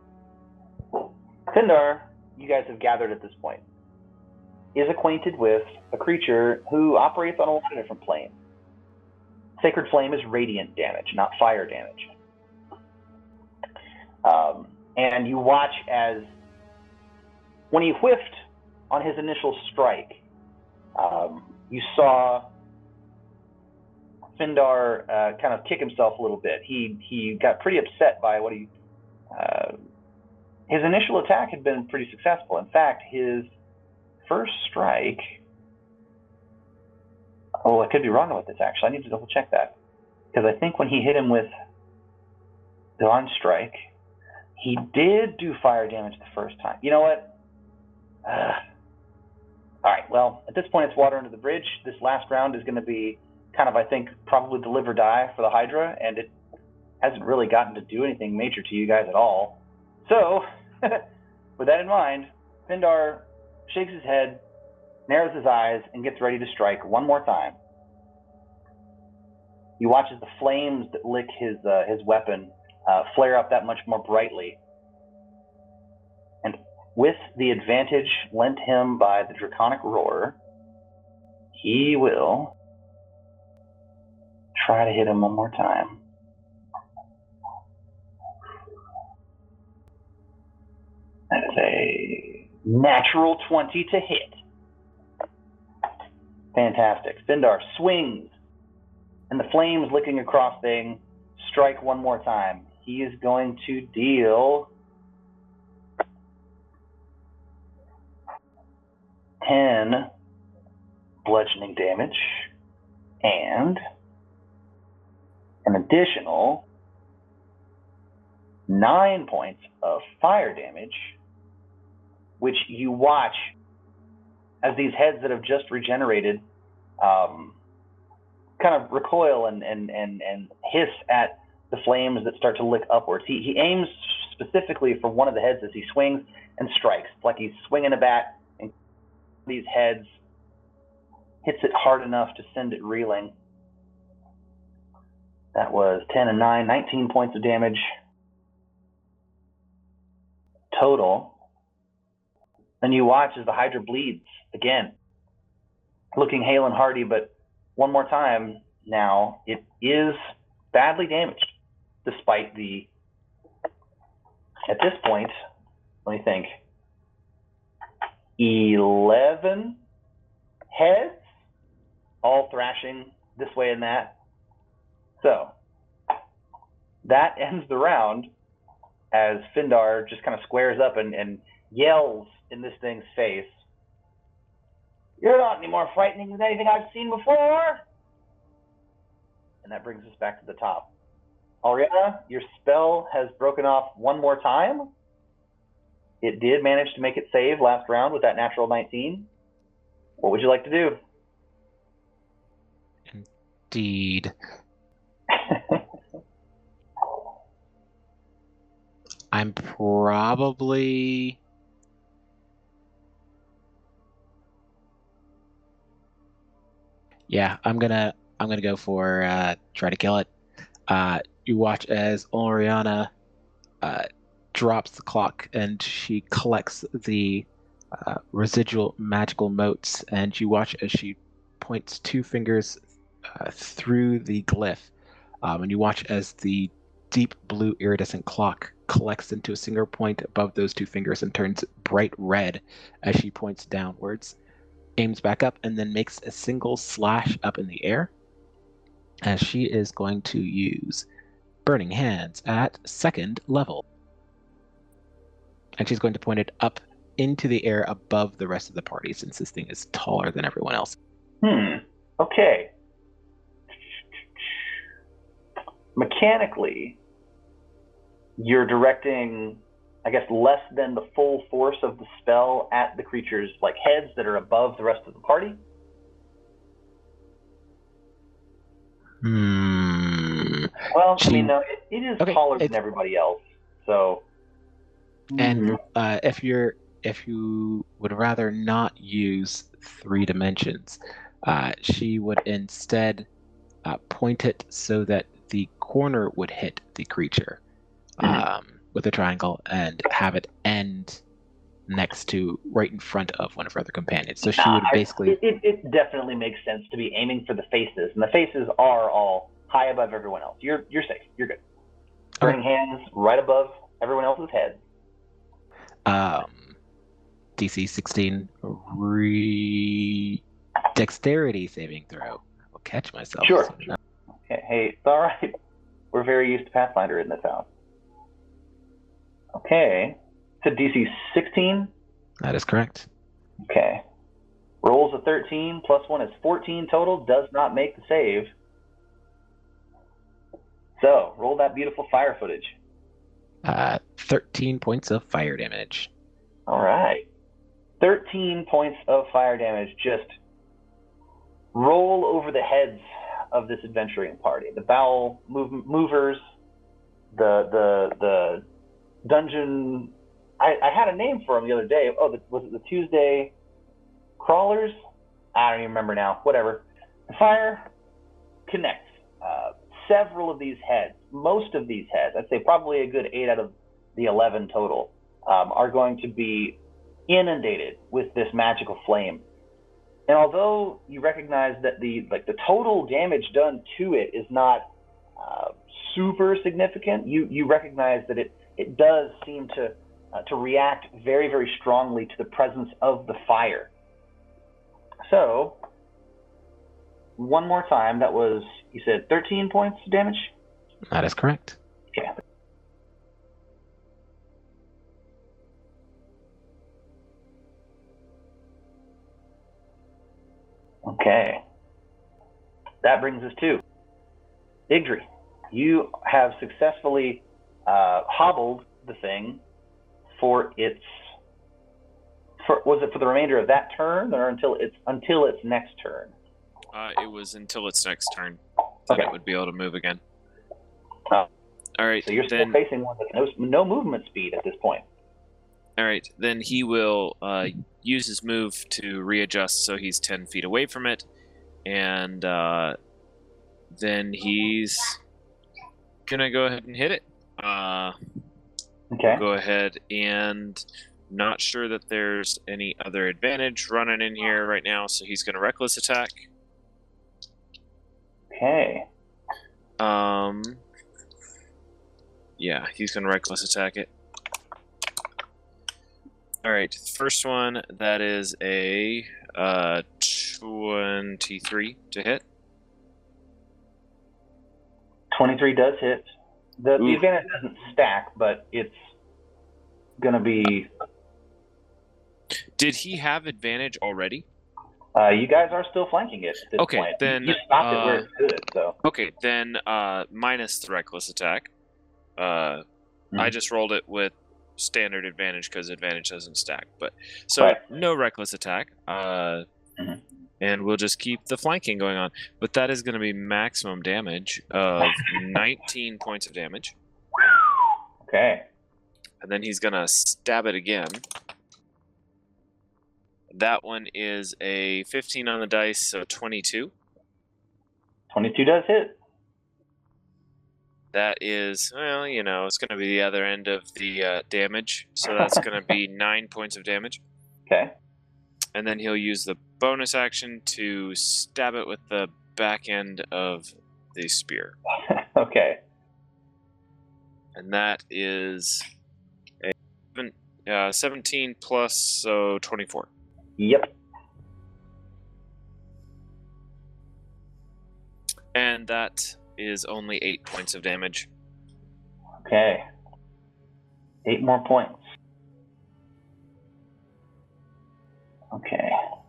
Findar, you guys have gathered at this point, is acquainted with a creature who operates on a lot of different planes. Sacred Flame is radiant damage, not fire damage. And you watch as, when he whiffed on his initial strike, you saw Findar kind of kick himself a little bit. He got pretty upset by what his initial attack had been pretty successful. In fact, his first strike, I could be wrong about this actually. I need to double check that. Because I think when he hit him with Dawn Strike, he did do fire damage the first time. You know what? All right, well, at this point, it's water under the bridge. This last round is going to be kind of, I think, probably the live or die for the Hydra, and it hasn't really gotten to do anything major to you guys at all. So, with that in mind, Findar shakes his head, narrows his eyes, and gets ready to strike one more time. You watch as the flames that lick his weapon flare up that much more brightly. And with the advantage lent him by the Draconic Roar, he will try to hit him one more time. That is a natural 20 to hit. Fantastic. Findar swings, and the flames licking across thing strike one more time. He is going to deal 10 bludgeoning damage and an additional 9 points of fire damage, which you watch as these heads that have just regenerated kind of recoil and hiss at the flames that start to lick upwards. He aims specifically for one of the heads as he swings and strikes, like he's swinging a bat, and these heads hits it hard enough to send it reeling. That was 10 and 9, 19 points of damage total. Then you watch as the Hydra bleeds again, looking hale and hearty, but one more time now, it is badly damaged, despite the, at this point, let me think, 11 heads, all thrashing this way and that. So, that ends the round as Findar just kind of squares up and yells in this thing's face, "You're not any more frightening than anything I've seen before!" And that brings us back to the top. Auriana, your spell has broken off one more time. It did manage to make it save last round with that natural 19. What would you like to do? Indeed. I'm probably... Yeah, I'm gonna go for try to kill it. You watch as Oriana drops the clock and she collects the residual magical motes, and you watch as she points two fingers through the glyph, and you watch as the deep blue iridescent clock collects into a single point above those two fingers and turns bright red as she points downwards, aims back up, and then makes a single slash up in the air as she is going to use Burning Hands at 2nd level. And she's going to point it up into the air above the rest of the party, since this thing is taller than everyone else. Okay. Mechanically, you're directing, I guess, less than the full force of the spell at the creatures, like heads that are above the rest of the party. Well, I mean, no, it is taller than everybody else, so. And if you would rather not use 3 dimensions, she would instead point it so that the corner would hit the creature with a triangle and have it end next to, right in front of one of her other companions. So she would basically... It definitely makes sense to be aiming for the faces, and the faces are all high above everyone else. You're safe. You're good. Burning Hands right above everyone else's head. DC 16 dexterity saving throw. I will catch myself. Sure. Okay, hey, it's all right. We're very used to Pathfinder in this house. Okay. To DC 16? That is correct. Okay. Rolls a 13, plus 1 is 14 total, does not make the save. So, roll that beautiful fire footage. 13 points of fire damage. All right. 13 points of fire damage just roll over the heads of this adventuring party. The bowel movers, the dungeon... I had a name for them the other day. Oh, was it the Tuesday crawlers. I don't even remember now. Whatever. The fire connects. Several of these heads, most of these heads, I'd say probably a good 8 out of the 11 total, are going to be inundated with this magical flame. And although you recognize that the total damage done to it is not super significant, you recognize that it does seem to react very, very strongly to the presence of the fire. So, one more time, that was, you said 13 points of damage? That is correct. Okay. Okay. That brings us to Igdri. You have successfully hobbled the thing for its... was it for the remainder of that turn, or until its next turn? It was until its next turn that Okay. it would be able to move again. Oh. All right. So you're still then, facing one with no movement speed at this point. all right. Then he will use his move to readjust so he's 10 feet away from it. And then he's going to go ahead and hit it. Okay. Go ahead and... Not sure that there's any other advantage running in here right now, so he's going to reckless attack. Okay. Yeah, he's going to reckless attack it. All right, first one, that is a 23 to hit. 23 does hit. The Ooh. advantage doesn't stack, but it's going to be... Did he have advantage already? You guys are still flanking it at this Okay, point. then, you stopped it where it stood, so... Okay, then minus the reckless attack. I just rolled it with standard advantage because advantage doesn't stack. But so Right. no reckless attack. And we'll just keep the flanking going on. But that is going to be maximum damage of 19 points of damage. Okay. And then he's going to stab it again. That one is a 15 on the dice, so 22. 22 does hit. That is, well, it's going to be the other end of the damage. So that's going to be 9 points of damage. Okay. And then he'll use the bonus action to stab it with the back end of the spear. Okay. And that is a 17 plus, so 24. Yep. And that is only 8 points of damage. Okay. 8 more points. Okay.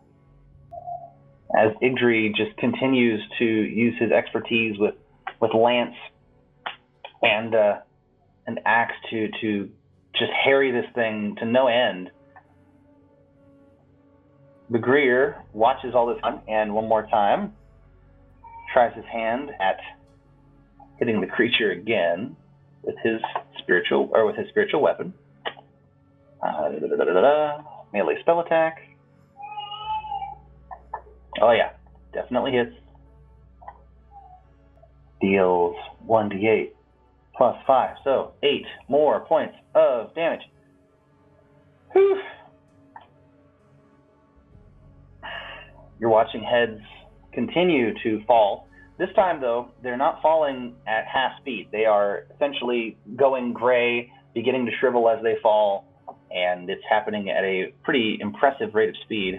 As Igdri just continues to use his expertise with lance and an axe to just harry this thing to no end, the Greer watches all this fun and one more time tries his hand at hitting the creature again with his spiritual weapon. Melee spell attack. Oh yeah, definitely hits. Deals 1d8 plus 5, so 8 more points of damage. Whew. You're watching heads continue to fall. This time, though, they're not falling at half speed. They are essentially going gray, beginning to shrivel as they fall, and it's happening at a pretty impressive rate of speed.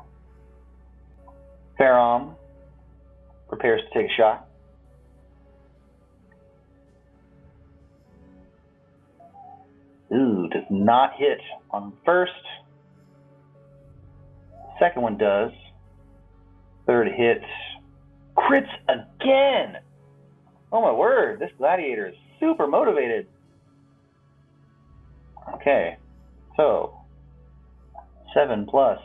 Farom prepares to take a shot. Ooh, does not hit on first. Second one does. Third hit crits again. Oh my word, this gladiator is super motivated. Okay, so 7 plus,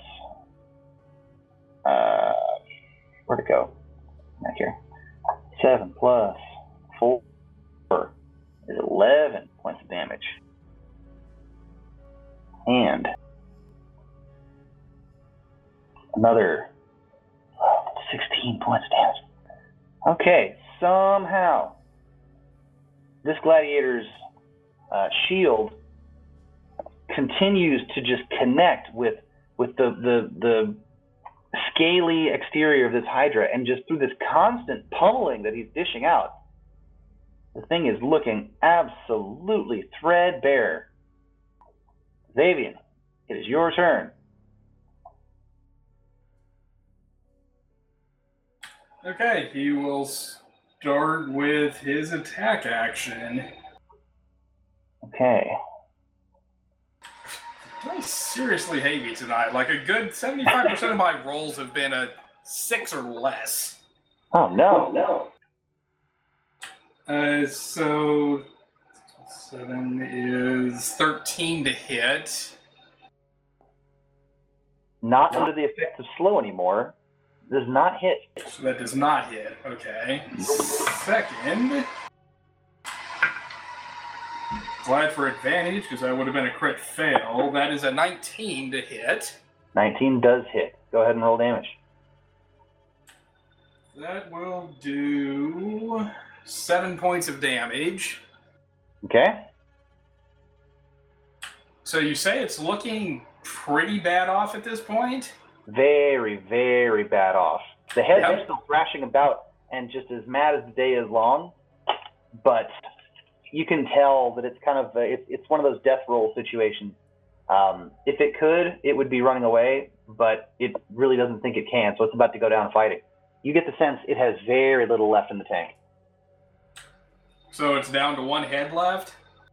where'd it go? Back here. 7 plus 4 is 11 points of damage. And Another 16 points of damage. Okay, somehow this gladiator's shield continues to just connect with the scaly exterior of this Hydra, and just through this constant pummeling that he's dishing out, the thing is looking absolutely threadbare. Xavian, it is your turn. Okay, he will start with his attack action. Okay. I seriously hate me tonight. Like, a good 75% of my rolls have been a 6 or less. Oh, no. So 7 is 13 to hit. Not under the effects of slow anymore. Does not hit. So that does not hit. Okay. Second. Glad for advantage, because that would have been a crit fail. That is a 19 to hit. 19 does hit. Go ahead and roll damage. That will do 7 points of damage. Okay. So you say it's looking pretty bad off at this point? Very, very bad off. The heads Yep. are still thrashing about and just as mad as the day is long, but you can tell that it's kind of it's one of those death roll situations. If it could, it would be running away, but it really doesn't think it can, so it's about to go down fighting. You get the sense it has very little left in the tank. So it's down to one head left?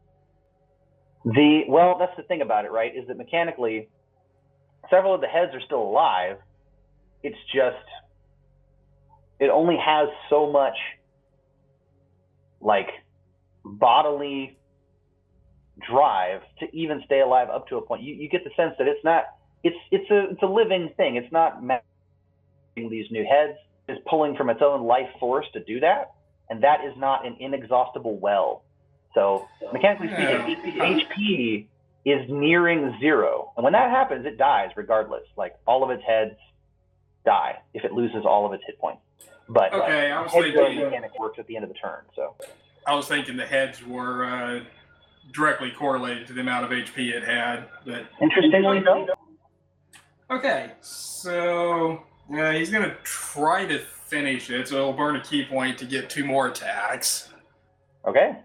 Well, that's the thing about it, right? Is that mechanically, several of the heads are still alive. It's just, it only has so much, like, bodily drive to even stay alive up to a point. You get the sense that it's not, it's a living thing. It's not making these new heads. It's pulling from its own life force to do that, and that is not an inexhaustible well. So, mechanically speaking, HP is nearing 0. And when that happens, it dies regardless. Like, all of its heads die if it loses all of its hit points. But Okay, I was head thinking mechanic works at the end of the turn, so. I was thinking the heads were directly correlated to the amount of HP it had. But Interestingly, no. okay, so he's going to try to finish it, so he'll burn a key point to get 2 more attacks. Okay.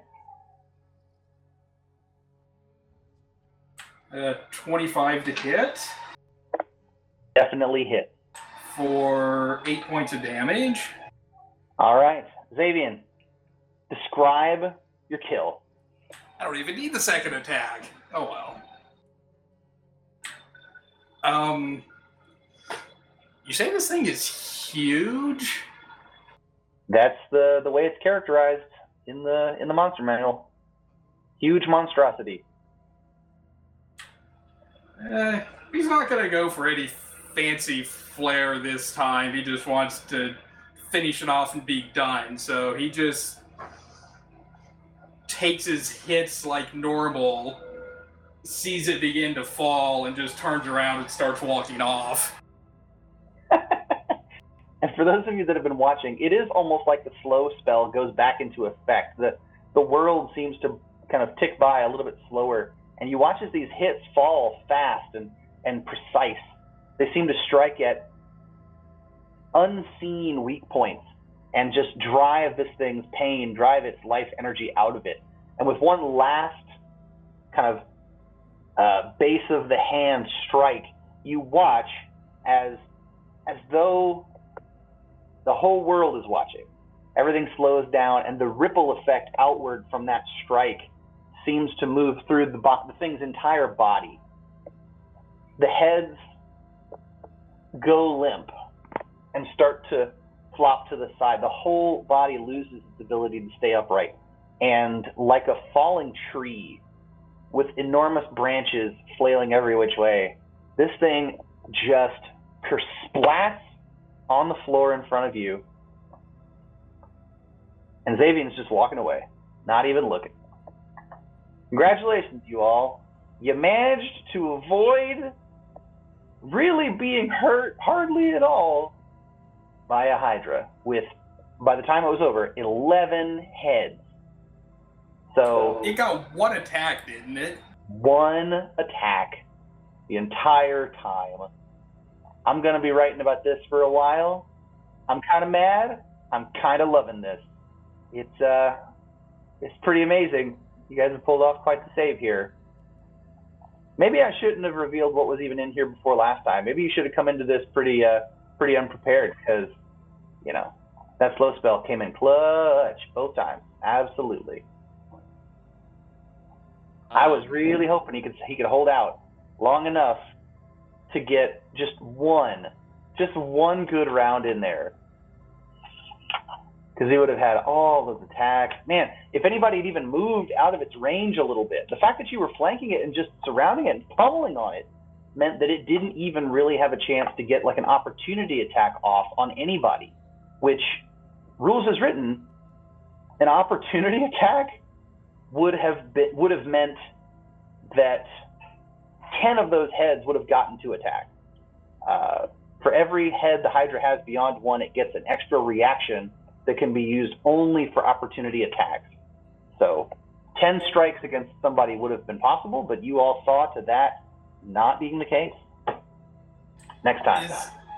25 to hit Definitely hit. for 8 points of damage. All right. Xavian, describe your kill. I don't even need the second attack. Oh well. You say this thing is huge? That's the way it's characterized in the monster manual. Huge monstrosity. He's not going to go for any fancy flair this time. He just wants to finish it off and be done. So he just takes his hits like normal, sees it begin to fall, and just turns around and starts walking off. And for those of you that have been watching, it is almost like the slow spell goes back into effect. The world seems to kind of tick by a little bit slower. And you watch as these hits fall fast and precise. They seem to strike at unseen weak points and just drive this thing's pain, drive its life energy out of it. And with one last kind of base of the hand strike, you watch as though the whole world is watching. Everything slows down, and the ripple effect outward from that strike seems to move through the thing's entire body. The heads go limp and start to flop to the side. The whole body loses its ability to stay upright. And like a falling tree with enormous branches flailing every which way, this thing just kersplats on the floor in front of you. And Xavian's just walking away, not even looking. Congratulations, you all. You managed to avoid really being hurt hardly at all by a Hydra with, by the time it was over, 11 heads. So It got one attack, didn't it? one attack the entire time. I'm going to be writing about this for a while. I'm kind of mad. I'm kind of loving this. It's pretty amazing. You guys have pulled off quite the save here. Maybe I shouldn't have revealed what was even in here before last time. Maybe you should have come into this pretty unprepared, because, you know, that slow spell came in clutch both times. Absolutely. I was really hoping he could hold out long enough to get just one good round in there, because he would have had all those attacks. Man, if anybody had even moved out of its range a little bit, the fact that you were flanking it and just surrounding it and pummeling on it meant that it didn't even really have a chance to get like an opportunity attack off on anybody, which, rules as written, an opportunity attack would have meant that 10 of those heads would have gotten to attack. For every head the Hydra has beyond one, it gets an extra reaction that can be used only for opportunity attacks. So 10 strikes against somebody would have been possible, but you all saw to that not being the case. Next time.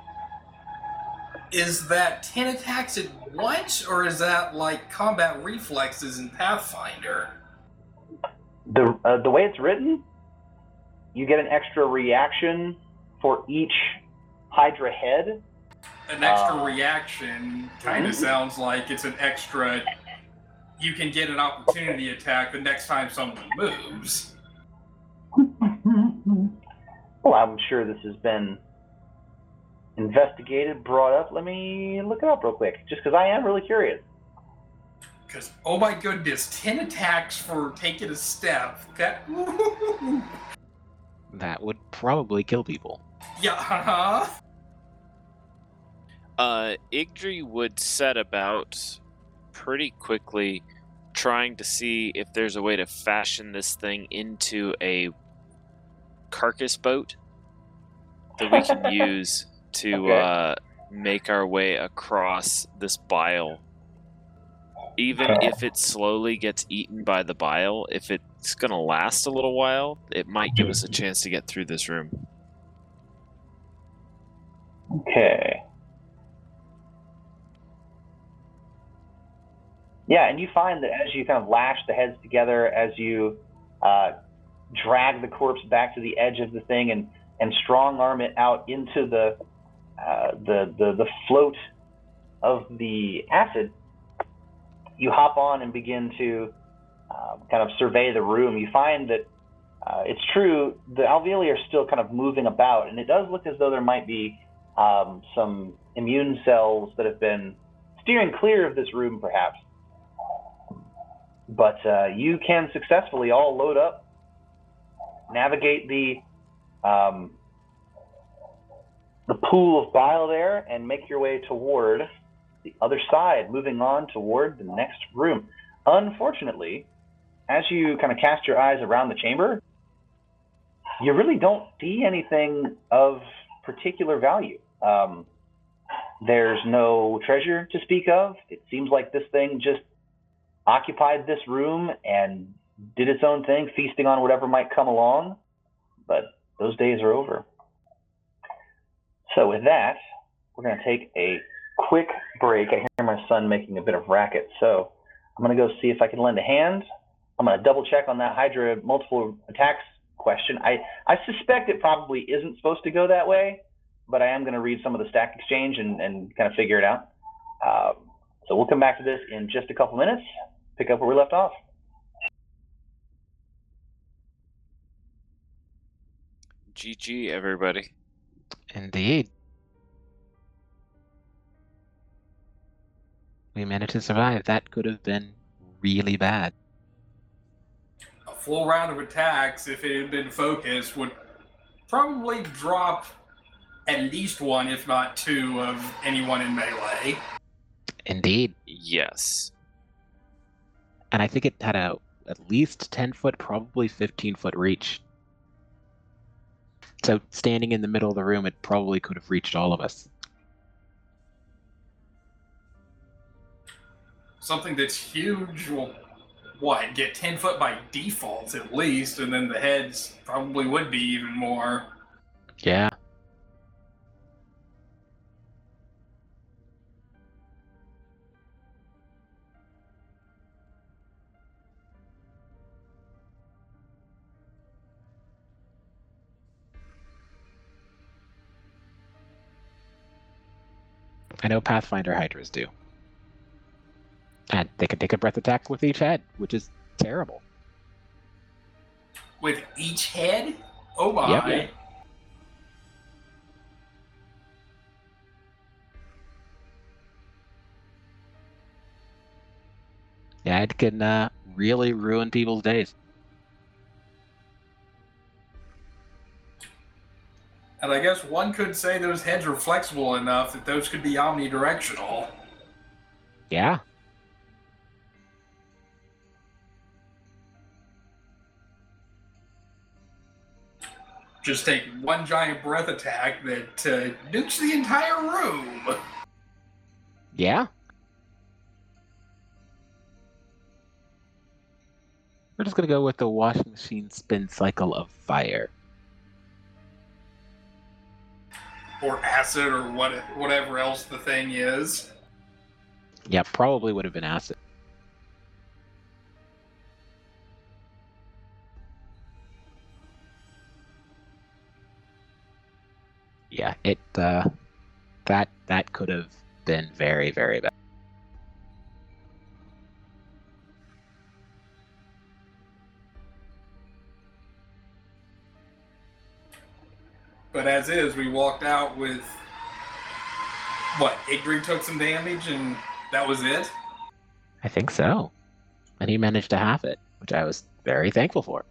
Is that 10 attacks at once, or is that like combat reflexes in Pathfinder? The way it's written, you get an extra reaction for each Hydra head. An extra reaction kind of sounds like it's an extra. You can get an opportunity attack the next time someone moves. Well, I'm sure this has been investigated, brought up. Let me look it up real quick, just because I am really curious. Because, oh my goodness, 10 attacks for taking a step. That would probably kill people. Yeah, Igdri would set about pretty quickly trying to see if there's a way to fashion this thing into a carcass boat that we can use to make our way across this bile. Even if it slowly gets eaten by the bile, if it's going to last a little while, it might give us a chance to get through this room. Okay. Yeah, and you find that as you kind of lash the heads together, as you drag the corpse back to the edge of the thing and strong arm it out into the float of the acid, you hop on and begin to kind of survey the room. You find that it's true, the alveoli are still kind of moving about, and it does look as though there might be some immune cells that have been steering clear of this room, perhaps. But you can successfully all load up, navigate the pool of bile there, and make your way toward the other side, moving on toward the next room. Unfortunately, as you kind of cast your eyes around the chamber, you really don't see anything of particular value. There's no treasure to speak of. It seems like this thing just occupied this room and did its own thing, feasting on whatever might come along. But those days are over. So with that, we're going to take a quick break. I hear my son making a bit of racket, so I'm going to go see if I can lend a hand. I'm going to double check on that Hydra multiple attacks question. I suspect it probably isn't supposed to go that way, but I am going to read some of the stack exchange and kind of figure it out. So we'll come back to this in just a couple minutes, pick up where we left off. GG, everybody. Indeed. We managed to survive. That could have been really bad. a full round of attacks, if it had been focused, would probably drop at least one, if not two, of anyone in melee. Indeed. Yes. And I think it had at least 10-foot, probably 15-foot reach. So standing in the middle of the room, it probably could have reached all of us. Something that's huge will, what, get 10 foot by default at least, and then the heads probably would be even more. Yeah. I know Pathfinder Hydras do. And they can take a breath attack with each head, which is terrible. With each head? Oh my. Yep. Yeah, it can really ruin people's days. And I guess one could say those heads are flexible enough that those could be omnidirectional. Yeah. Just take one giant breath attack that nukes the entire room. Yeah. We're just going to go with the washing machine spin cycle of fire. Or acid, or whatever else the thing is. Yeah, probably would have been acid. Yeah, that could have been very, very bad. But as is, we walked out with what? Igri took some damage, and that was it. I think so. And he managed to half it, which I was very thankful for.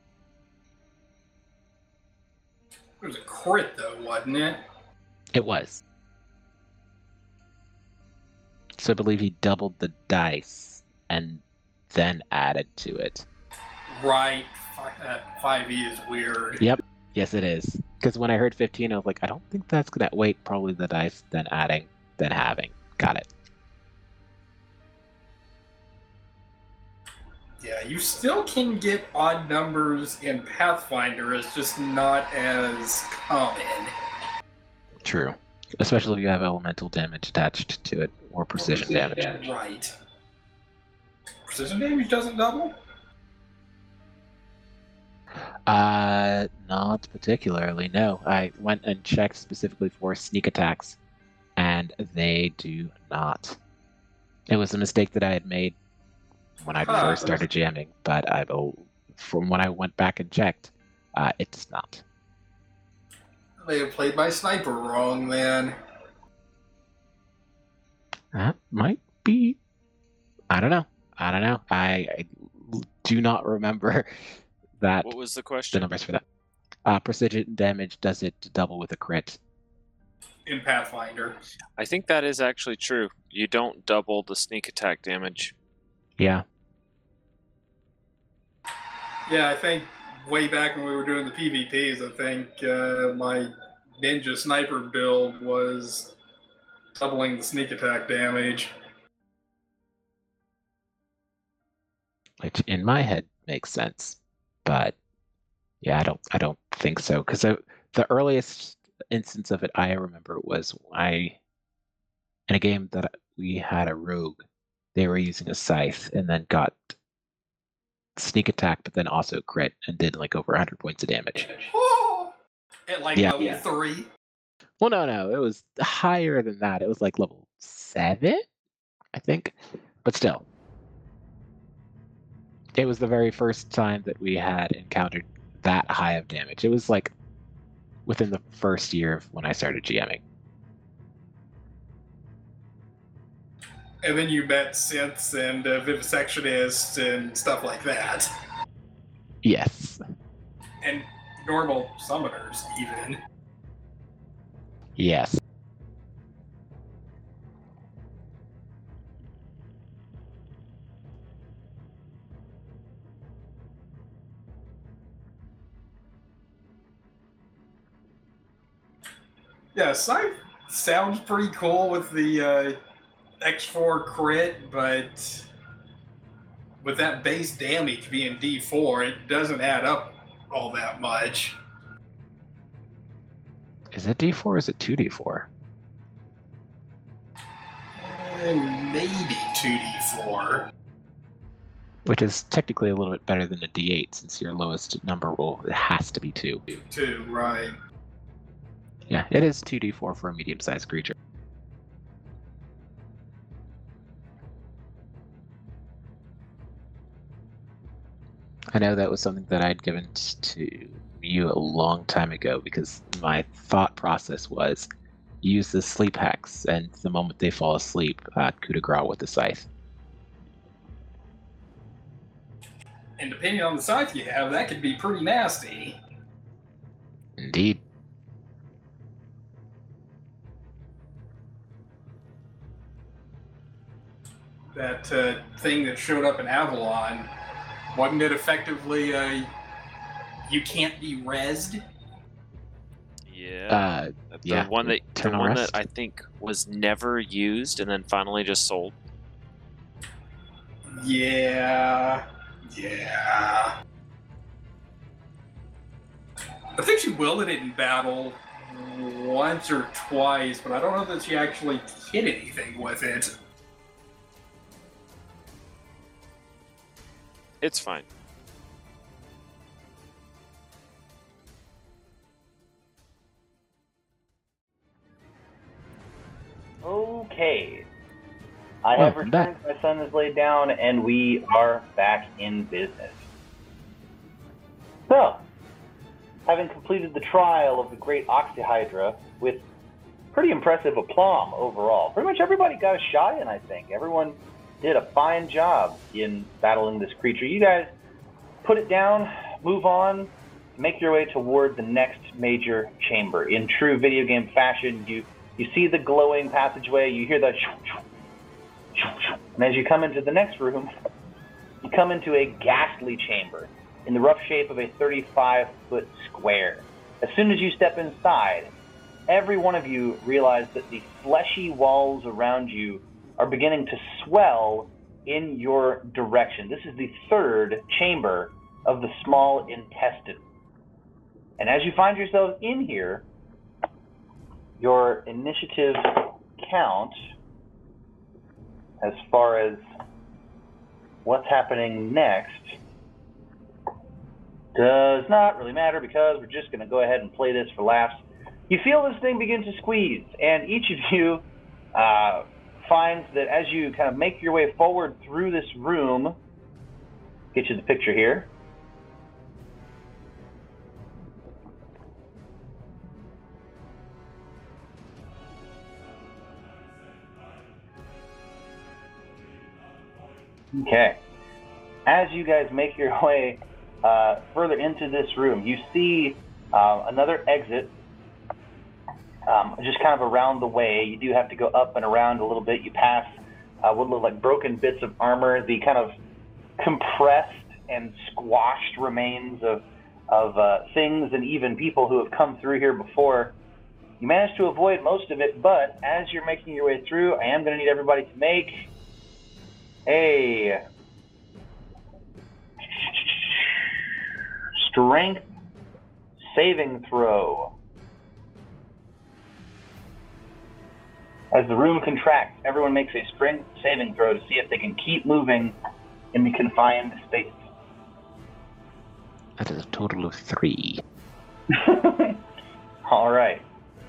It was a crit, though, wasn't it? It was. So I believe he doubled the dice and then added to it. Right. 5e is weird. Yep. Yes, it is. Because when I heard 15, I was like, I don't think that's gonna wait. Probably the dice, then adding, then halving. Got it. Yeah, you still can get odd numbers in Pathfinder. It's just not as common. True. Especially if you have elemental damage attached to it, or precision damage. Right. Precision damage doesn't double? Not particularly, no. I went and checked specifically for sneak attacks, and they do not. It was a mistake that I had made when I first started jamming, but from when I went back and checked, it does not. They have played my sniper wrong, then. That might be. I don't know. I do not remember that. What was the The question? numbers for that. Precision damage, does it double with a crit? In Pathfinder. I think that is actually true. You don't double the sneak attack damage. Yeah. Yeah, I think way back when we were doing the PvPs, I think my ninja sniper build was doubling the sneak attack damage. Which in my head makes sense, but yeah, I don't think so, because the earliest instance of it I remember was in a game that we had a rogue. They were using a scythe and then got sneak attack, but then also crit and did like over 100 points of damage. At like Yeah. level 3. Well, no, it was higher than that. It was like level 7, I think, but still. It was the very first time that we had encountered that high of damage. It was like within the first year of when I started GMing. And then you met synths and vivisectionists and stuff like that. Yes. And normal summoners, even. Yes. Yeah, Scythe sounds pretty cool with the X4 crit, but with that base damage being D4, it doesn't add up all that much. Is it D4 or is it 2D4? Maybe 2D4. Which is technically a little bit better than a D8 since your lowest number roll it has to be 2. 2, right. Yeah, it is 2D4 for a medium-sized creature. I know that was something that I'd given to you a long time ago because my thought process was use the sleep hacks, and the moment they fall asleep, coup de grace with the scythe. And depending on the scythe you have, that could be pretty nasty. Indeed. That thing that showed up in Avalon, wasn't it effectively you can't be rezzed? Yeah. Yeah. The one Eternal that Rest. I think was never used and then finally just sold. Yeah. I think she wielded it in battle once or twice, but I don't know that she actually hit anything with it. It's fine. Okay. I have Welcome returned. My son is laid down, and we are back in business. So, having completed the trial of the great Oxyhydra with pretty impressive aplomb overall, pretty much everybody got a shot in, I think. Everyone did a fine job in battling this creature. You guys put it down, move on, make your way toward the next major chamber. In true video game fashion, you see the glowing passageway, you hear the and as you come into the next room, you come into a ghastly chamber in the rough shape of a 35-foot square. As soon as you step inside, every one of you realize that the fleshy walls around you are beginning to swell in your direction. This is the third chamber of the small intestine. And as you find yourselves in here, your initiative count, as far as what's happening next, does not really matter because we're just going to go ahead and play this for laughs. You feel this thing begin to squeeze, and each of you finds that as you kind of make your way forward through this room, get you the picture here. Okay. As you guys make your way further into this room, you see another exit just kind of around the way. You do have to go up and around a little bit. You pass what look like broken bits of armor, the kind of compressed and squashed remains of things and even people who have come through here before. You managed to avoid most of it, but as you're making your way through, I am going to need everybody to make a strength saving throw. As the room contracts, everyone makes a strength saving throw to see if they can keep moving in the confined space. That is a total of 3. All right.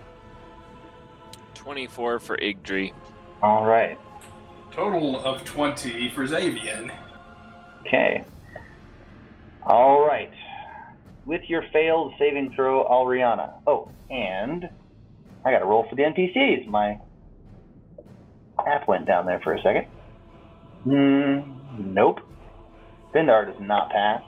24 for Igdri. All right. Total of 20 for Xavian. Okay. All right. With your failed saving throw, Alriana. Oh, and I got to roll for the NPCs. My app went down there for a second. Nope. Vindar does not pass.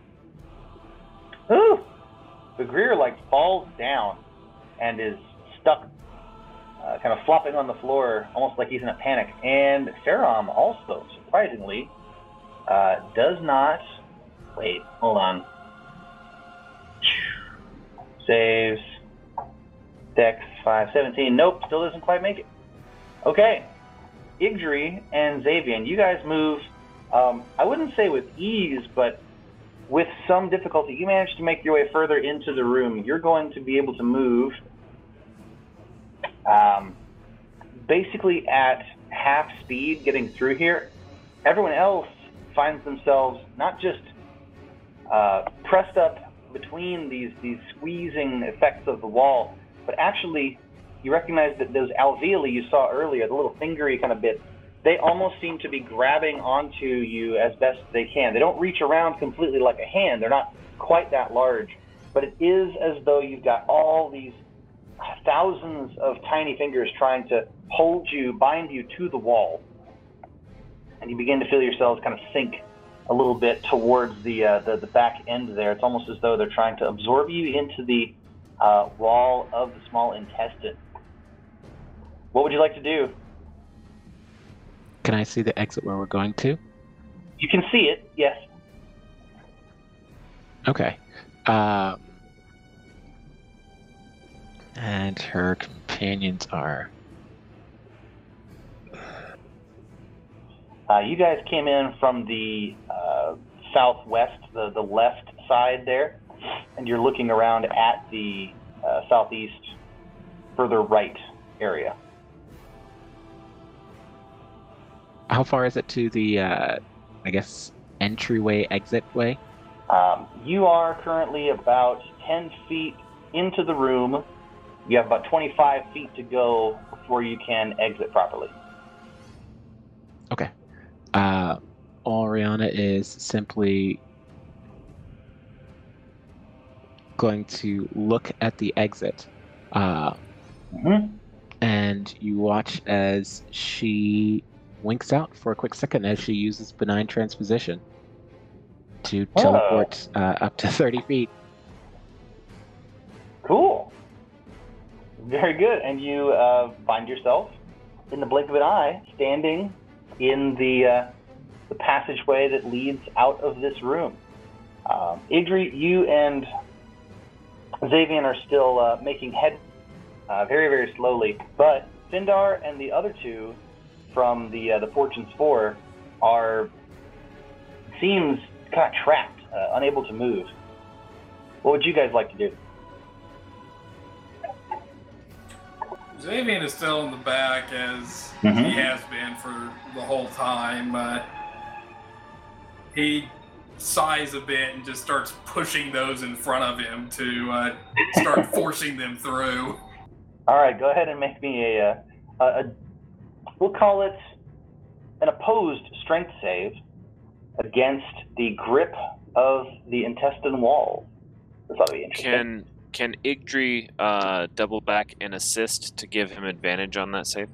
Ooh! The Greer falls down and is stuck, kind of flopping on the floor, almost like he's in a panic. And Faram also, surprisingly, does not. Wait, hold on. Saves. Dex 5, 17. Nope, still doesn't quite make it. Okay. Igdri and Xavian, you guys move, I wouldn't say with ease, but with some difficulty. You manage to make your way further into the room. You're going to be able to move basically at half speed getting through here. Everyone else finds themselves not just pressed up between these squeezing effects of the wall, but actually you recognize that those alveoli you saw earlier, the little fingery kind of bits, they almost seem to be grabbing onto you as best they can. They don't reach around completely like a hand. They're not quite that large, but it is as though you've got all these thousands of tiny fingers trying to hold you, bind you to the wall. And you begin to feel yourselves kind of sink a little bit towards the back end there. It's almost as though they're trying to absorb you into the wall of the small intestine. What would you like to do? Can I see the exit where we're going to? You can see it, yes. Okay. And her companions are... You guys came in from the southwest, the left side there, and you're looking around at the southeast, further right area. How far is it to the, I guess, entryway, exit way? You are currently about 10 feet into the room. You have about 25 feet to go before you can exit properly. Okay. Oriana is simply going to look at the exit. And you watch as she winks out for a quick second as she uses benign transposition to teleport up to 30 feet. Cool. Very good. And you find yourself, in the blink of an eye, standing in the passageway that leads out of this room. Igdri, you and Xavian are still making head very, very slowly, but Findar and the other two from the Fortune's 4 are, seems kind of trapped, unable to move. What would you guys like to do? Xavian is still in the back as he has been for the whole time. He sighs a bit and just starts pushing those in front of him to start forcing them through. All right, go ahead and make me a we'll call it an opposed strength save against the grip of the intestine wall. This ought to be interesting. Can Igdri double back and assist to give him advantage on that save?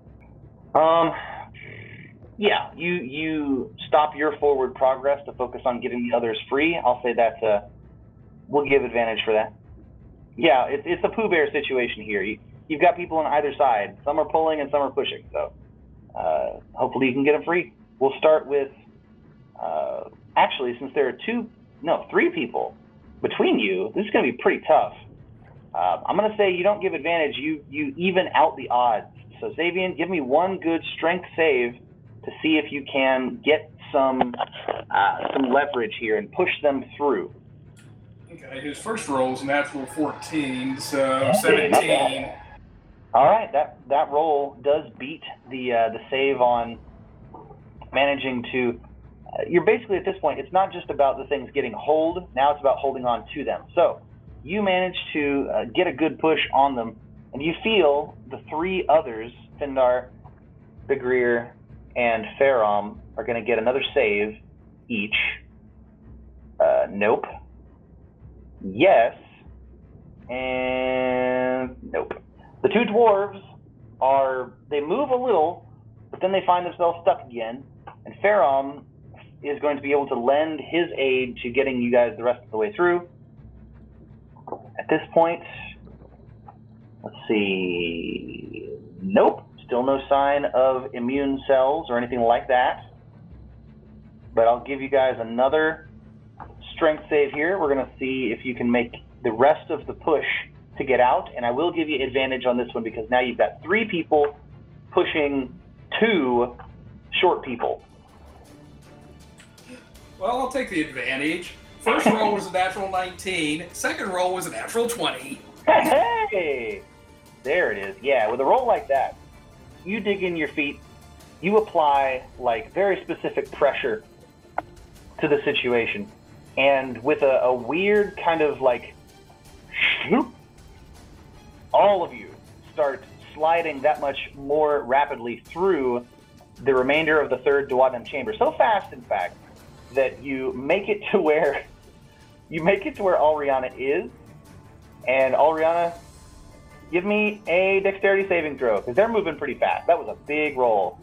Yeah, you stop your forward progress to focus on getting the others free. I'll say that we'll give advantage for that. Yeah, it's a Pooh Bear situation here. You've got people on either side. Some are pulling and some are pushing. So hopefully you can get them free. We'll start with, actually, since there are three people between you, this is going to be pretty tough. I'm going to say you don't give advantage. You even out the odds. So Xavian, give me one good strength save to see if you can get some leverage here and push them through. Okay, his first roll is natural 14, so 17. All right, that roll does beat the save on managing to. You're basically at this point. It's not just about the things getting hold. Now it's about holding on to them. So you manage to get a good push on them, and you feel the three others, Findar, Begrir, and Farom, are going to get another save each. Nope. Yes. And nope. The two dwarves they move a little, but then they find themselves stuck again. And Farom is going to be able to lend his aid to getting you guys the rest of the way through. At this point, let's see. Nope. Still no sign of immune cells or anything like that. But I'll give you guys another strength save here. We're going to see if you can make the rest of the push to get out, and I will give you advantage on this one because now you've got 3 people pushing 2 short people. Well, I'll take the advantage. First roll was a natural 19. Second roll was a natural 20. Hey! There it is. Yeah, with a roll like that, you dig in your feet, you apply like very specific pressure to the situation, and with a weird kind of like shoop, all of you start sliding that much more rapidly through the remainder of the 3rd duodenum chamber. So fast, in fact, that you make it to where Alriana is. And Alriana, give me a dexterity saving throw, because they're moving pretty fast. That was a big roll.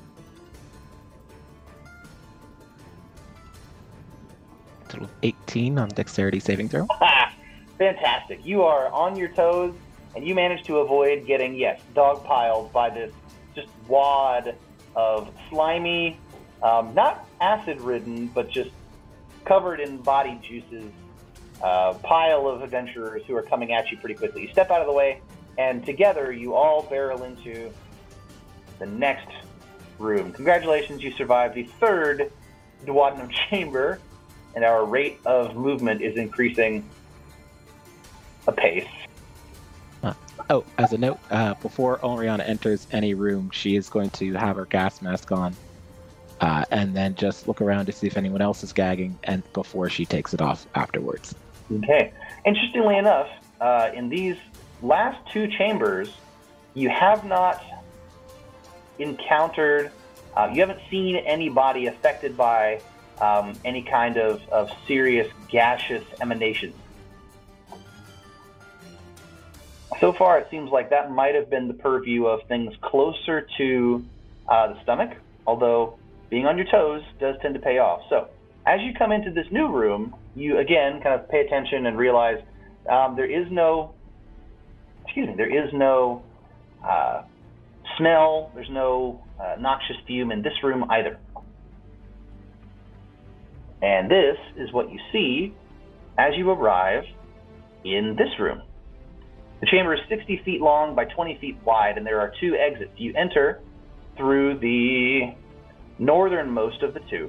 Total 18 on dexterity saving throw. Fantastic. You are on your toes, and you manage to avoid getting, dogpiled by this just wad of slimy, not acid-ridden, but just covered in body juices, pile of adventurers who are coming at you pretty quickly. You step out of the way, and together you all barrel into the next room. Congratulations, you survived the 3rd duodenum chamber, and our rate of movement is increasing apace. Oh, as a note, before Oriana enters any room, she is going to have her gas mask on, and then just look around to see if anyone else is gagging, and before she takes it off afterwards. Okay. Interestingly enough, in these last 2 chambers, you have not encountered, you haven't seen anybody affected by any kind of serious gaseous emanation. So far, it seems like that might have been the purview of things closer to the stomach, although being on your toes does tend to pay off. So as you come into this new room, you again kind of pay attention and realize there is no smell, there's no noxious fume in this room either. And this is what you see as you arrive in this room. The chamber is 60 feet long by 20 feet wide, and there are 2 exits. You enter through the northernmost of the 2.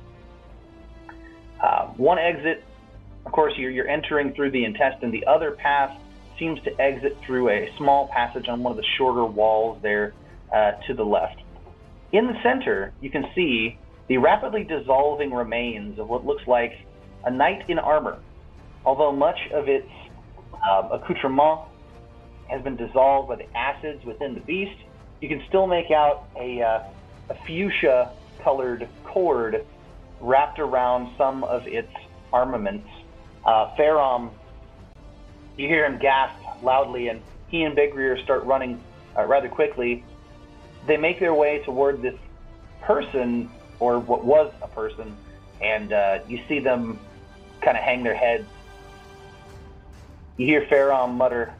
One exit, of course, you're entering through the intestine. The other path seems to exit through a small passage on one of the shorter walls there to the left. In the center, you can see the rapidly dissolving remains of what looks like a knight in armor. Although much of its accoutrement has been dissolved by the acids within the beast, you can still make out a fuchsia-colored cord wrapped around some of its armaments. Farom, you hear him gasp loudly, and he and Begrier start running rather quickly. They make their way toward this person, or what was a person, and you see them kind of hang their heads. You hear Farom mutter,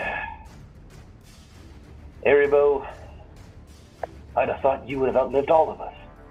Eribo, I'd have thought you would have outlived all of us.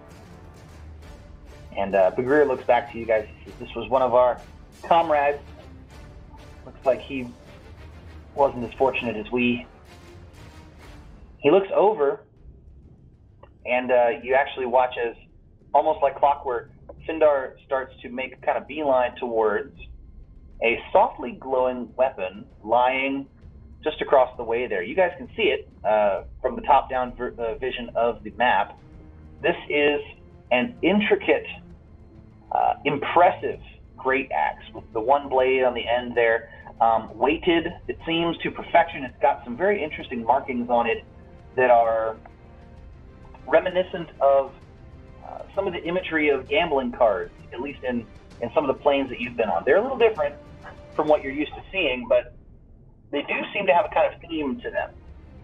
And Begrier looks back to you guys. He says, this was one of our comrades. Looks like he wasn't as fortunate as we. He looks over, and you actually watch as, almost like clockwork, Sindar starts to make kind of beeline towards a softly glowing weapon lying just across the way there. You guys can see it from the top-down vision of the map. This is an intricate, impressive great axe with the one blade on the end there, weighted, it seems, to perfection. It's got some very interesting markings on it that are reminiscent of some of the imagery of gambling cards, at least in some of the planes that you've been on. They're a little different from what you're used to seeing, but they do seem to have a kind of theme to them.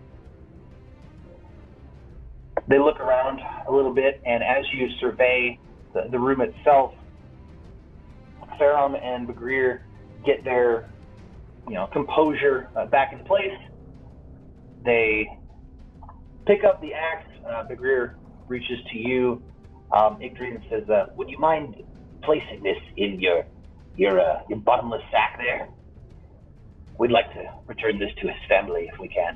They look around a little bit, and as you survey the room itself, Farom and Begrier get their composure back in place. They pick up the axe. Begrier reaches to you, Igdri, and says, would you mind placing this in your bottomless sack there? we'd like to return this to his family if we can.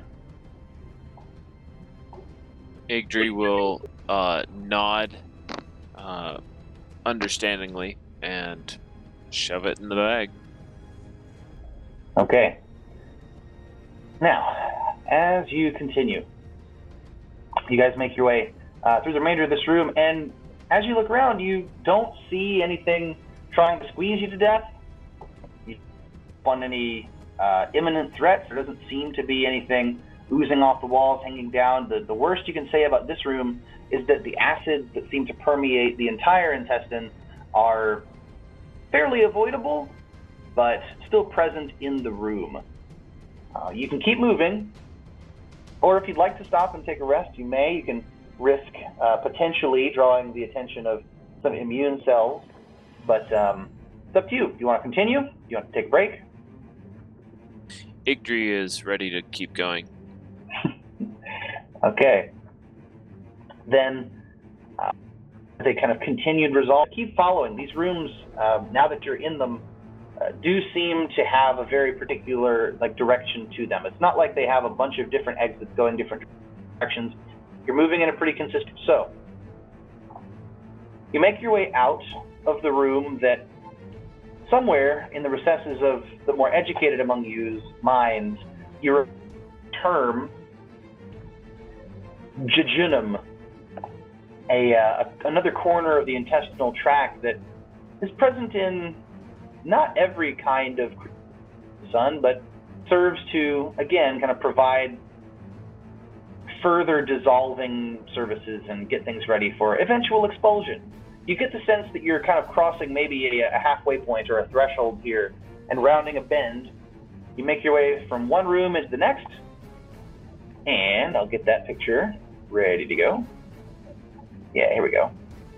Igdri will nod understandingly and shove it in the bag. Okay. Now, as you continue, you guys make your way through the remainder of this room, and as you look around, you don't see anything trying to squeeze you to death. You don't find any imminent threats. There doesn't seem to be anything oozing off the walls, hanging down. The worst you can say about this room is that the acids that seem to permeate the entire intestine are fairly avoidable, but still present in the room. You can keep moving, or if you'd like to stop and take a rest, you may. You can risk potentially drawing the attention of some immune cells, but it's up to you. Do you want to continue? Do you want to take a break? Igdri is ready to keep going. Okay. Then they kind of continued resolve. Keep following. These rooms, now that you're in them, do seem to have a very particular direction to them. It's not like they have a bunch of different exits going different directions. You're moving in a pretty consistent. So you make your way out of the room that somewhere in the recesses of the more educated among you's minds, your term jejunum, another corner of the intestinal tract that is present in not every kind of sun, but serves to, again, kind of provide further dissolving services and get things ready for eventual expulsion. You get the sense that you're kind of crossing maybe a halfway point or a threshold here and rounding a bend. You make your way from one room into the next, and I'll get that picture ready to go. Yeah, here we go.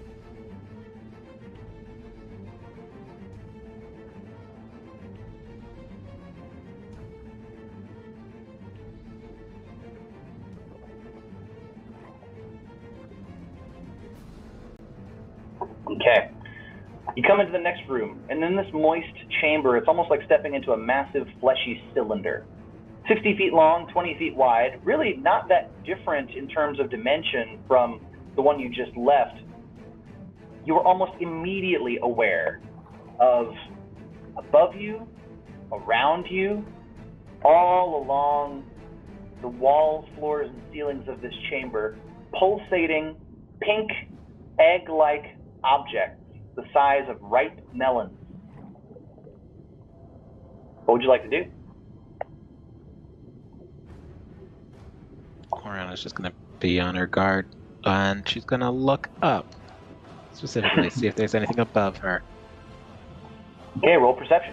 Okay. You come into the next room, and in this moist chamber, it's almost like stepping into a massive fleshy cylinder. 60 feet long, 20 feet wide, really not that different in terms of dimension from the one you just left. You were almost immediately aware of above you, around you, all along the walls, floors, and ceilings of this chamber, pulsating pink, egg-like objects the size of ripe melons. What would you like to do? Oriana's just going to be on her guard, and she's going to look up, specifically see if there's anything above her. Okay, roll perception.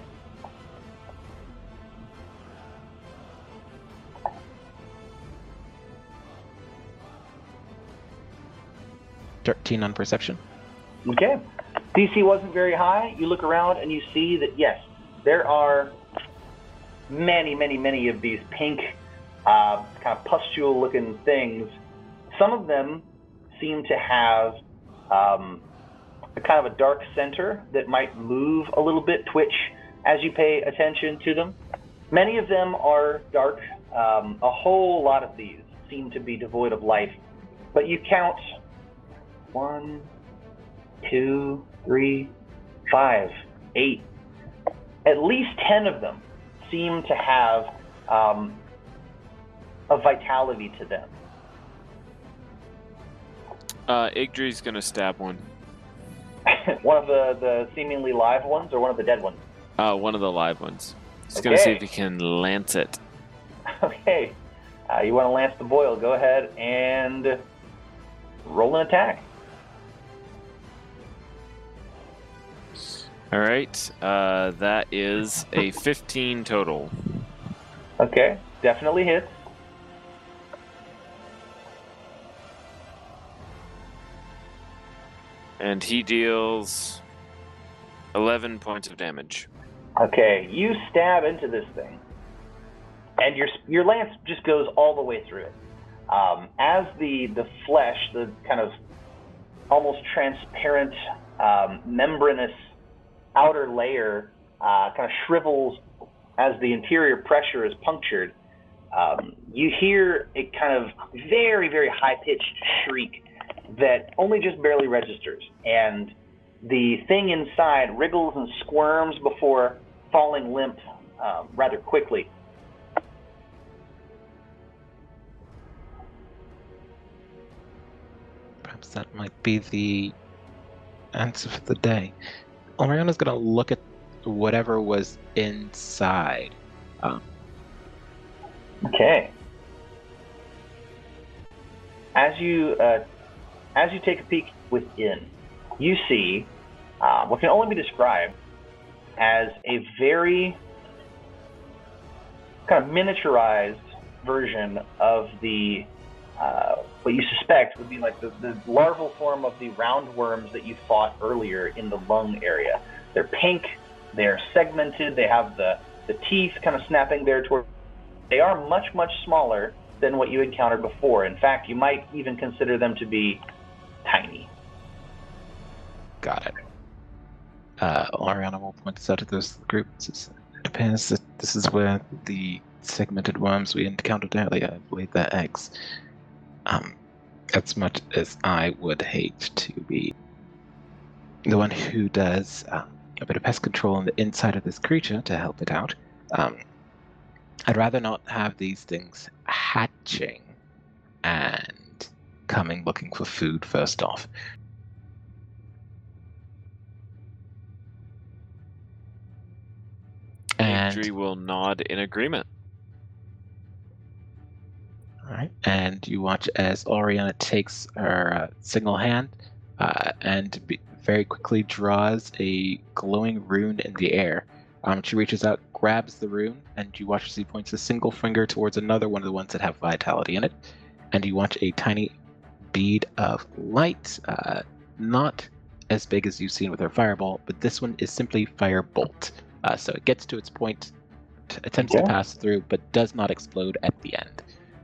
$13 on perception. Okay. DC wasn't very high. You look around and you see that, yes, there are many of these pink, kind of pustule-looking things. Some of them seem to have a kind of a dark center that might move a little bit, twitch, as you pay attention to them. Many of them are dark. A whole lot of these seem to be devoid of life. But you count 1, 2, 3, 5, 8. At least 10 of them seem to have a vitality to them. Igdri's gonna stab one. One of the seemingly live ones, or one of the dead ones? One of the live ones. He's gonna see if he can lance it. Okay. You want to lance the boil? Go ahead and roll an attack. All right. That is a 15 total. Okay. Definitely hits. And he deals 11 points of damage. Okay, you stab into this thing, and your lance just goes all the way through it. As the flesh, the kind of almost transparent, membranous outer layer kind of shrivels as the interior pressure is punctured, you hear a kind of very, very high-pitched shriek that only just barely registers, and the thing inside wriggles and squirms before falling limp rather quickly. Perhaps that might be the answer for the day. Oriana's going to look at whatever was inside. Okay. As you take a peek within, you see what can only be described as a very kind of miniaturized version of the what you suspect would be like the larval form of the roundworms that you fought earlier in the lung area. They're pink, they're segmented, they have the teeth kind of snapping there toward. They are much, much smaller than what you encountered before. In fact, you might even consider them to be tiny. Got it. Oriana will point this out to those groups. It appears that this is where the segmented worms we encountered earlier, I believe they're eggs. As much as I would hate to be the one who does a bit of pest control on the inside of this creature to help it out, I'd rather not have these things hatching and coming looking for food first off. Igdri will nod in agreement. Alright, and you watch as Oriana takes her single hand and very quickly draws a glowing rune in the air. She reaches out, grabs the rune, and you watch as he points a single finger towards another one of the ones that have vitality in it. And you watch a tiny bead of light, not as big as you've seen with her fireball, but this one is simply firebolt. So it gets to its point, attempts to pass through, but does not explode at the end.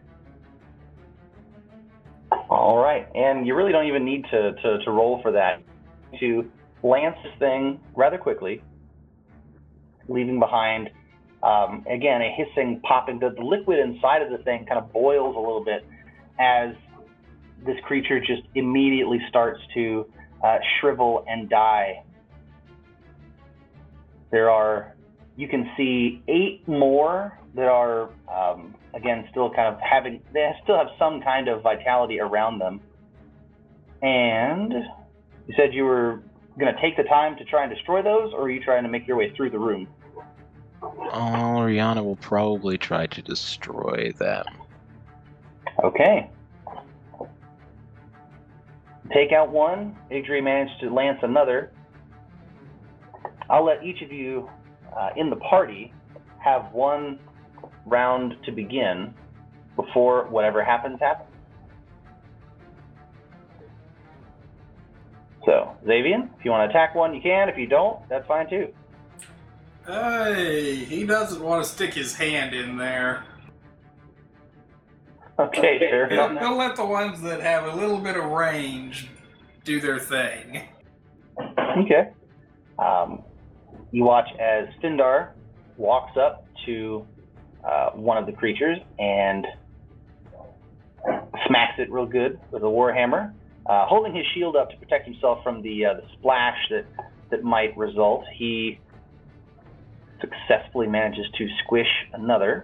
All right, and you really don't even need to roll for that. To lance this thing rather quickly, leaving behind, again, a hissing, popping. The liquid inside of the thing kind of boils a little bit as this creature just immediately starts to shrivel and die. You can see 8 more that are, again, still kind of they still have some kind of vitality around them. And you said you were going to take the time to try and destroy those, or are you trying to make your way through the room? Oriana will probably try to destroy them. Okay. Take out one. Igdri managed to lance another. I'll let each of you in the party have one round to begin before whatever happens. So, Xavian, if you want to attack one, you can. If you don't, that's fine too. Hey, he doesn't want to stick his hand in there. Okay, fair enough. He'll let the ones that have a little bit of range do their thing. Okay. You watch as Findar walks up to one of the creatures and smacks it real good with a warhammer, holding his shield up to protect himself from the splash that might result. He successfully manages to squish another.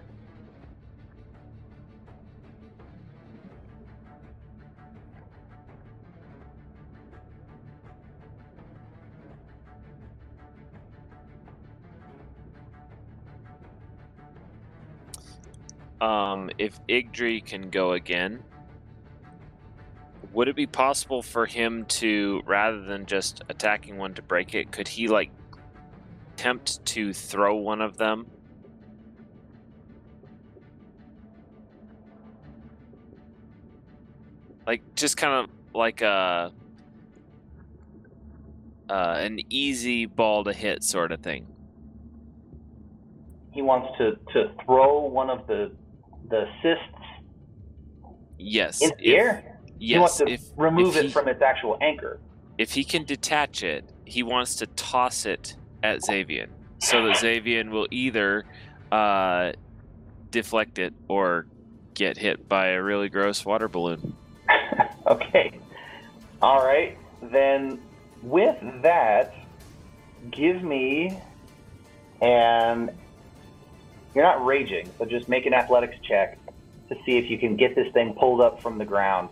If Igdri can go again, would it be possible for him to, rather than just attacking one to break it, could he attempt to throw one of them? Just kind of like an easy ball to hit sort of thing. He wants to throw one of the cysts. Yes. In the air? Yes. He wants to remove it from its actual anchor. If he can detach it, he wants to toss it at Xavian, so that Xavian will either deflect it or get hit by a really gross water balloon. Okay. All right. Then with that, give me and you're not raging, so just make an athletics check to see if you can get this thing pulled up from the ground.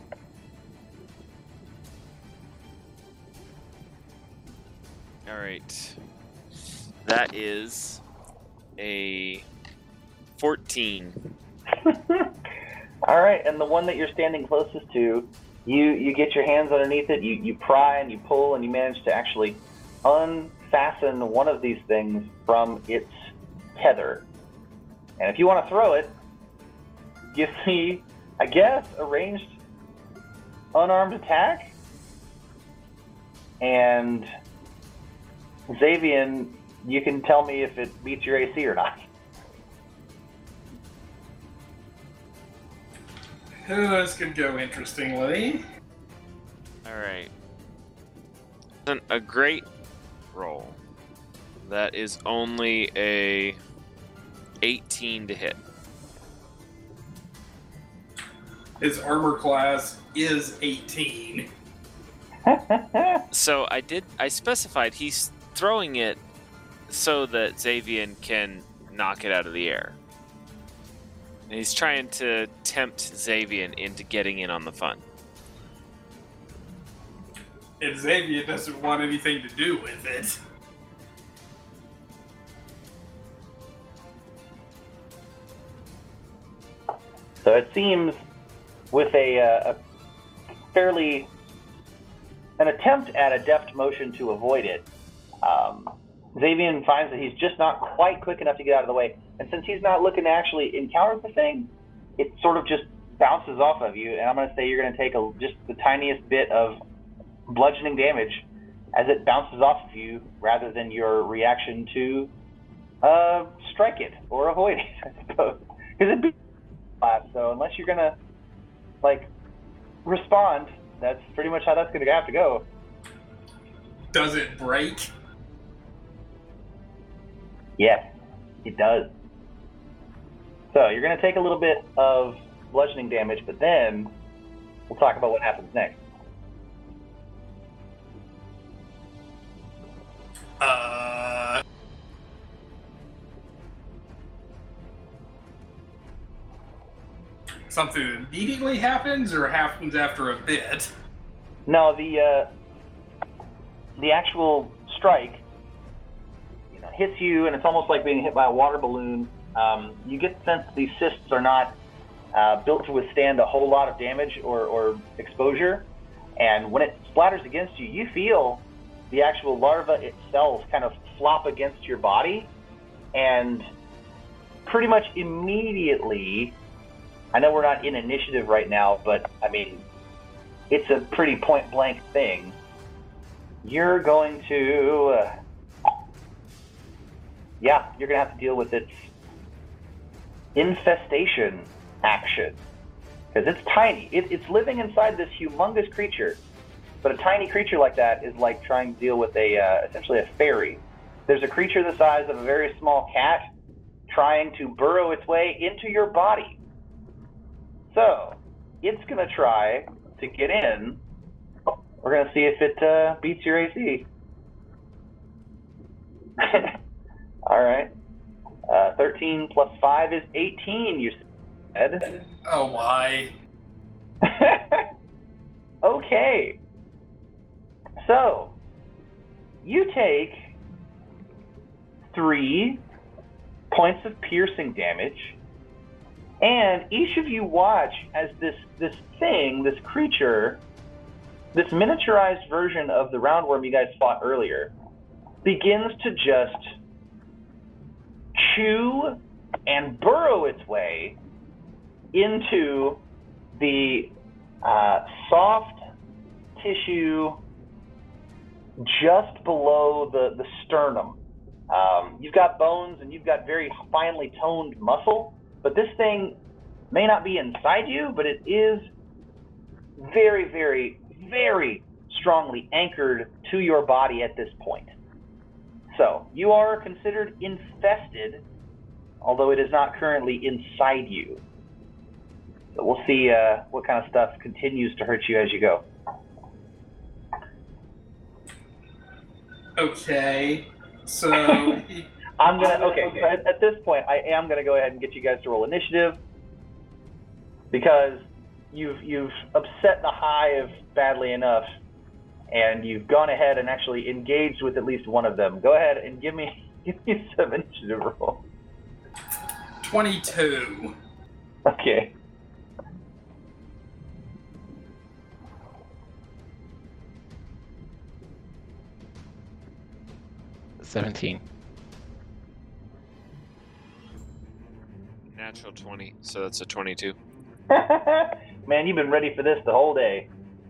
All right. That is a 14. All right, and the one that you're standing closest to, you get your hands underneath it, you pry and you pull, and you manage to actually unfasten one of these things from its tether. And if you want to throw it, give me, I guess, a ranged unarmed attack. And Xavier, you can tell me if it beats your AC or not. This could go interestingly. All right. A great roll. That is only a 18 to hit. His armor class is 18. So I specified he's throwing it so that Xavier can knock it out of the air. And he's trying to tempt Xavier into getting in on the fun. And Xavier doesn't want anything to do with it. So it seems with a fairly an attempt at a deft motion to avoid it, Xavier finds that he's just not quite quick enough to get out of the way. And since he's not looking to actually encounter the thing, it sort of just bounces off of you. And I'm going to say you're going to take just the tiniest bit of bludgeoning damage as it bounces off of you rather than your reaction to strike it or avoid it, I suppose. Because it'd be flat, so unless you're going to, respond, that's pretty much how that's going to have to go. Does it break? Yes, it does. So you're going to take a little bit of bludgeoning damage, but then we'll talk about what happens next. Something immediately happens or happens after a bit? No, the actual strike hits you, and it's almost like being hit by a water balloon. You get the sense that these cysts are not built to withstand a whole lot of damage or exposure, and when it splatters against you, you feel the actual larva itself kind of flop against your body, and pretty much immediately, I know we're not in initiative right now, but I mean, it's a pretty point-blank thing. You're going to... you're going to have to deal with its infestation action. Because it's tiny. It's living inside this humongous creature. But a tiny creature like that is like trying to deal with essentially a fairy. There's a creature the size of a very small cat trying to burrow its way into your body. So, it's going to try to get in. We're going to see if it beats your AC. All right. 13 plus 5 is 18, you said. Oh, why? Okay. So, you take 3 points of piercing damage, and each of you watch as this creature, this miniaturized version of the roundworm you guys fought earlier, begins to just chew and burrow its way into the soft tissue just below the sternum. You've got bones and you've got very finely toned muscle, but this thing may not be inside you, but it is very, very, very strongly anchored to your body at this point. So, you are considered infested, although it is not currently inside you. But we'll see what kind of stuff continues to hurt you as you go. Okay, so at this point, I am gonna go ahead and get you guys to roll initiative because you've upset the hive badly enough, and you've gone ahead and actually engaged with at least one of them. Go ahead and give me some initiative roll. 22. Okay. $17. Natural 20, so that's a 22. Man, you've been ready for this the whole day.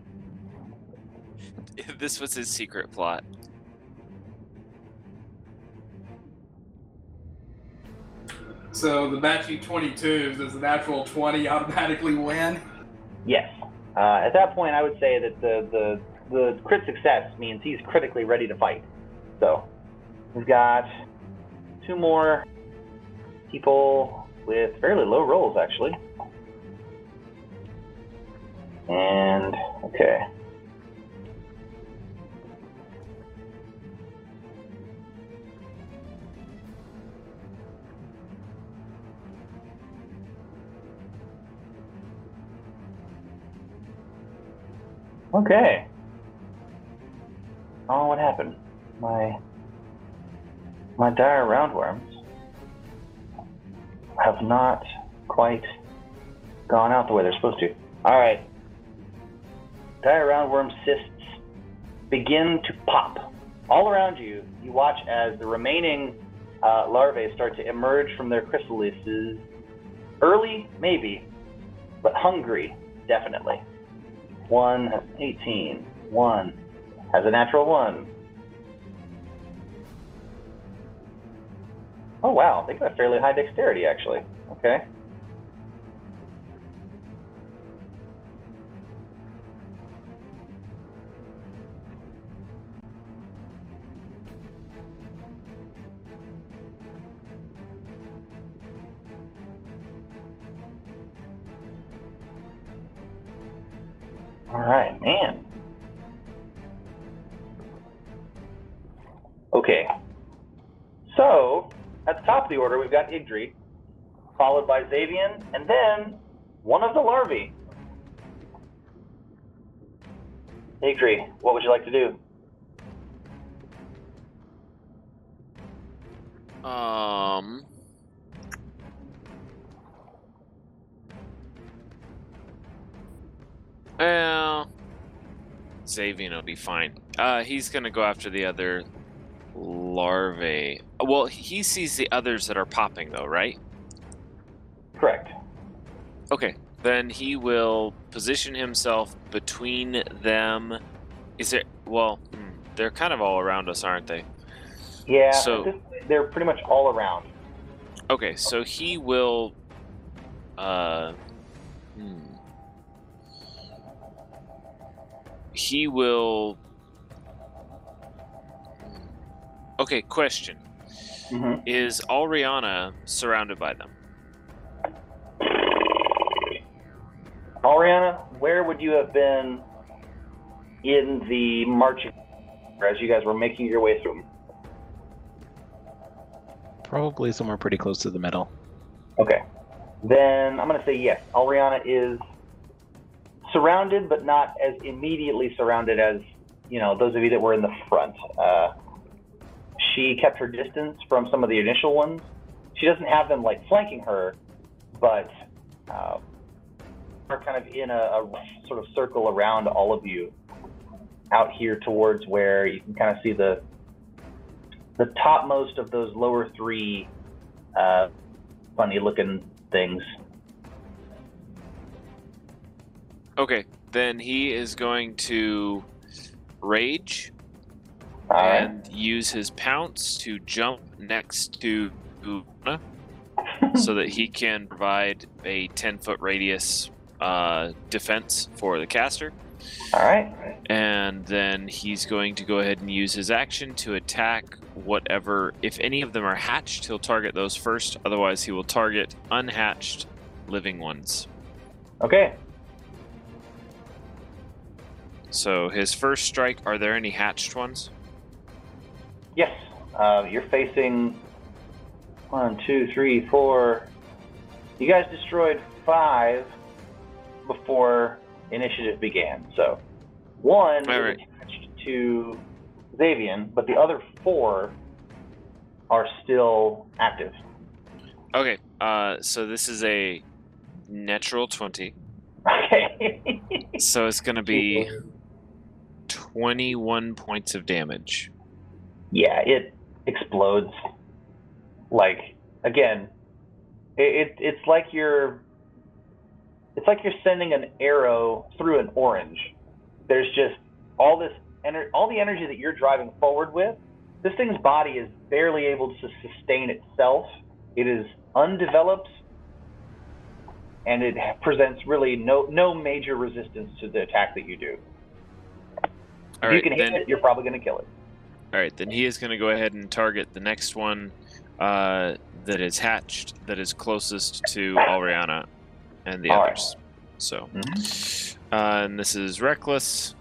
This was his secret plot. So the matching 22s, does the natural 20 automatically win? Yes. At that point, I would say that the crit success means he's critically ready to fight. So we've got 2 more people with fairly low rolls, actually. And, okay. Okay. Oh, what happened? My dire roundworms have not quite gone out the way they're supposed to. All right. Dire roundworm cysts begin to pop. All around you, you watch as the remaining larvae start to emerge from their chrysalises. Early, maybe, but hungry, definitely. 1 has 18. 1 has a natural 1. Oh wow, they got a fairly high dexterity actually. Okay. All right, man. Okay. So, at the top of the order, we've got Igdri, followed by Xavian, and then one of the larvae. Igdri, what would you like to do? Well, Xavian will be fine. He's gonna go after the other larvae. Well, he sees the others that are popping, though, right? Correct. Okay, then he will position himself between them. Is it? Well, they're kind of all around us, aren't they? Yeah. So they're pretty much all around. Okay, so he will. He will. Okay, question. Mm-hmm. Is Alriana surrounded by them? Ariana, where would you have been in the marching as you guys were making your way through them? Probably somewhere pretty close to the middle. Okay. Then I'm going to say yes. Alriana is surrounded, but not as immediately surrounded as, those of you that were in the front. She kept her distance from some of the initial ones. She doesn't have them, flanking her, but are kind of in a sort of circle around all of you out here towards where you can kind of see the topmost of those lower 3 funny-looking things. Okay, then he is going to rage and use his pounce to jump next to Una so that he can provide a 10-foot radius defense for the caster. All right. And then he's going to go ahead and use his action to attack whatever. If any of them are hatched, he'll target those first. Otherwise, he will target unhatched living ones. Okay. So his first strike, are there any hatched ones? Yes. You're facing 1, 2, 3, 4. You guys destroyed 5 before initiative began. So 1 Right. is attached to Xavian, but the other 4 are still active. Okay, so this is a natural 20. Okay. So it's going to be 21 points of damage. Yeah, it explodes. Like, again, it's like you're sending an arrow through an orange. There's just all the energy that you're driving forward with. This thing's body is barely able to sustain itself. It is undeveloped, and it presents really no major resistance to the attack that you do. All If you right, can hit it, you're probably going to kill it. All right, then he is going to go ahead and target the next one that is hatched, that is closest to Alriana and the All others. So, and this is Reckless.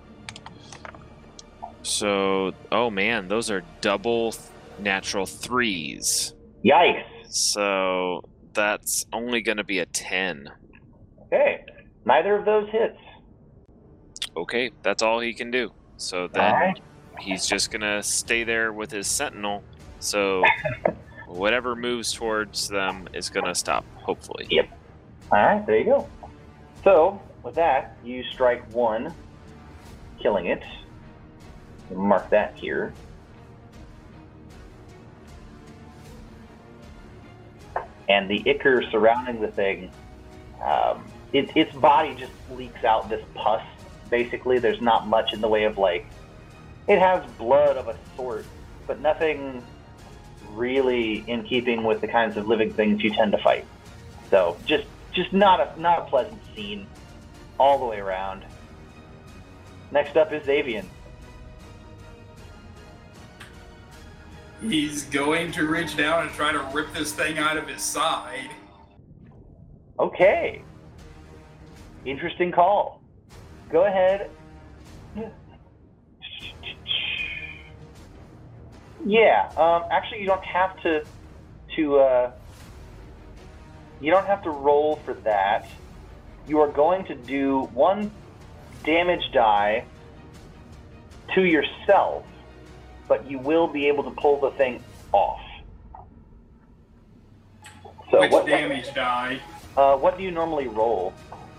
So, oh man, those are double natural 3s. Yikes. So that's only going to be a 10. Okay. Neither of those hits. Okay, that's all he can do. So then All right. he's just going to stay there with his sentinel. So whatever moves towards them is going to stop, hopefully. Yep. All right, there you go. So, with that, you strike 1, killing it. Mark that here. And the ichor surrounding the thing, its body just leaks out this pus, basically. There's not much in the way of, like, it has blood of a sort, but nothing really in keeping with the kinds of living things you tend to fight. So, just not a pleasant scene all the way around. Next up is Xavian. He's going to reach down and try to rip this thing out of his side. Okay. Interesting call. Go ahead. Yeah. Actually, you don't have to. You don't have to roll for that. You are going to do 1 damage die to yourself, but you will be able to pull the thing off. So Which damage die? What do you normally roll?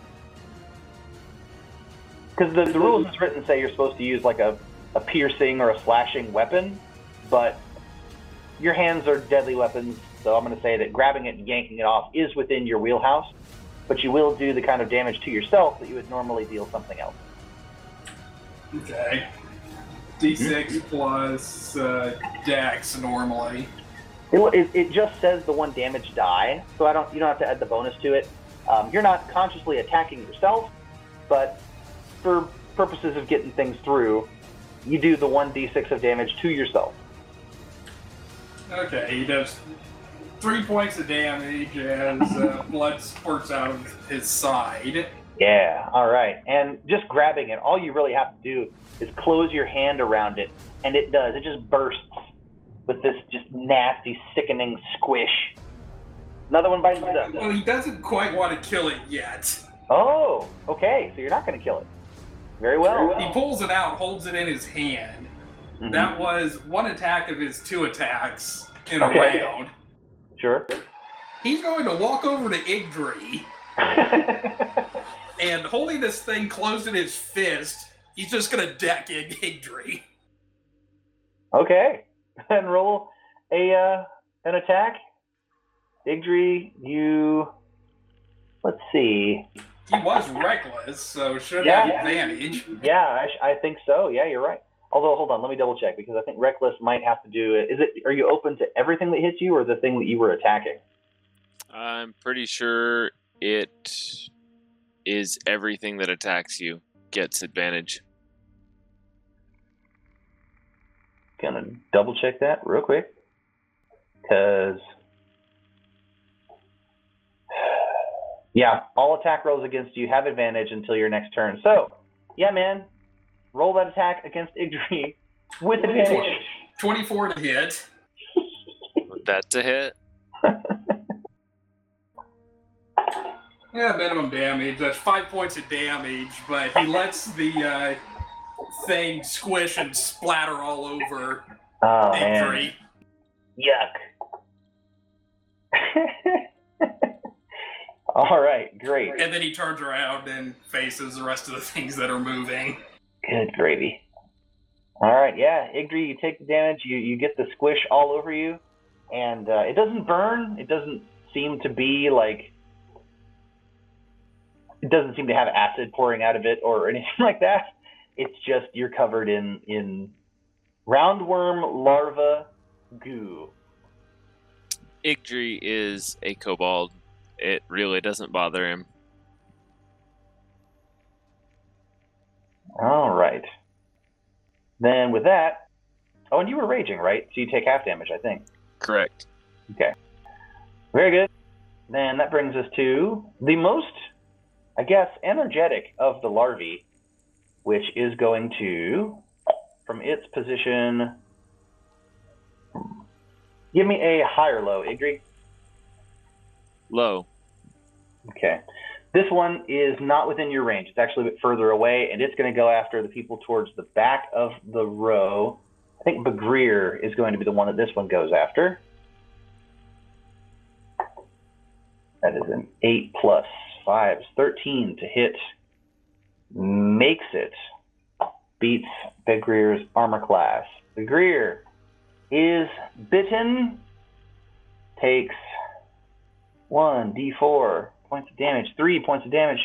Because the rules is written say you're supposed to use like a piercing or a slashing weapon, but your hands are deadly weapons, so I'm going to say that grabbing it and yanking it off is within your wheelhouse, but you will do the kind of damage to yourself that you would normally deal something else. Okay. D6 plus Dex normally. It just says the 1 damage die, so you don't have to add the bonus to it. You're not consciously attacking yourself, but for purposes of getting things through, you do the 1d6 of damage to yourself. Okay, he does 3 points of damage as blood squirts out of his side. Yeah, all right. And just grabbing it, all you really have to do is close your hand around it, and it does. It just bursts with this just nasty, sickening squish. Another one bites the dust. Well, he doesn't quite want to kill it yet. Oh, okay. So you're not going to kill it. Very well. He pulls it out, holds it in his hand. Mhm. That was 1 attack of his 2 attacks in a round. Sure. He's going to walk over to Igdri, and holding this thing closed in his fist, he's just going to deck Igdri. Okay. And roll an attack. Igdri, let's see. He was reckless, so should have advantage. Yeah, I think so. Yeah, you're right. Although, hold on, let me double check, because I think reckless might have to do it. Are you open to everything that hits you, or the thing that you were attacking? I'm pretty sure it is everything that attacks you gets advantage. Gonna double check that real quick. Because, yeah, all attack rolls against you have advantage until your next turn. So, yeah, man, roll that attack against Igdri with advantage. 24 to hit. With that to hit. Yeah, minimum damage. That's 5 points of damage, but he lets the thing squish and splatter all over Oh, Igdri. Yuck. All right, great. And then he turns around and faces the rest of the things that are moving. Good gravy. All right, yeah, Igdri, you take the damage. You get the squish all over you, and it doesn't burn. It doesn't seem to be like. It doesn't seem to have acid pouring out of it or anything like that. It's just you're covered in roundworm larva goo. Igdri is a kobold. It really doesn't bother him. All right. Then with that, oh, and you were raging, right? So you take half damage, I think. Correct. Okay. Very good. Then that brings us to the most, I guess, energetic of the larvae, which is going to, from its position, give me a high or low, Igdri. Low. Okay. This one is not within your range. It's actually a bit further away, and it's going to go after the people towards the back of the row. I think Begrier is going to be the one that this one goes after. That is an 8 plus 5 is 13 to hit. Makes it. Beats Begrier's armor class. Begrier is bitten. Takes 1d4 points of damage, 3 points of damage.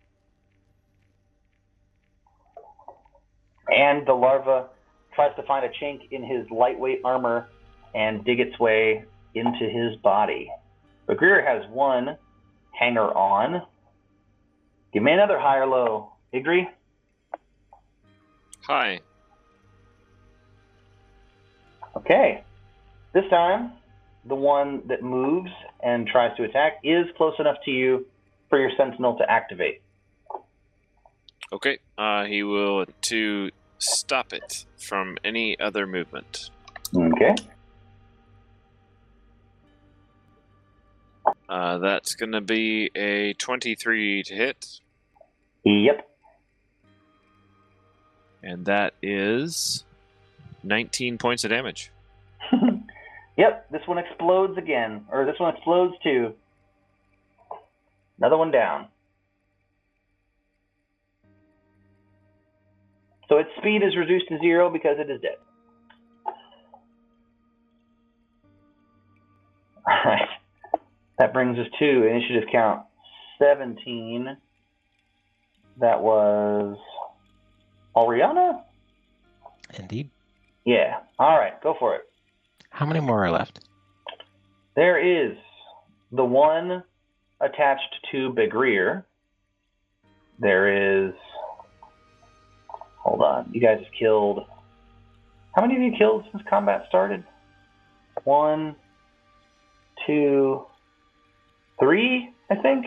And the larva tries to find a chink in his lightweight armor and dig its way into his body. Begrier has one hanger on. Give me another high or low. Igdri? Hi. Okay. This time, the one that moves and tries to attack is close enough to you for your sentinel to activate. Okay. He will to stop it from any other movement. Okay. That's going to be a 23 to hit, Yep. and that is 19 points of damage. Yep, this one explodes again. Or this one explodes too. Another one down. So its speed is reduced to 0 because it is dead. Alright. That brings us to initiative count 17. That was Oriana? Indeed. Yeah. Alright, go for it. How many more are left? There is the one attached to Begrier. There is... Hold on. You guys have killed... How many of you killed since combat started? 1, 2, 3, I think?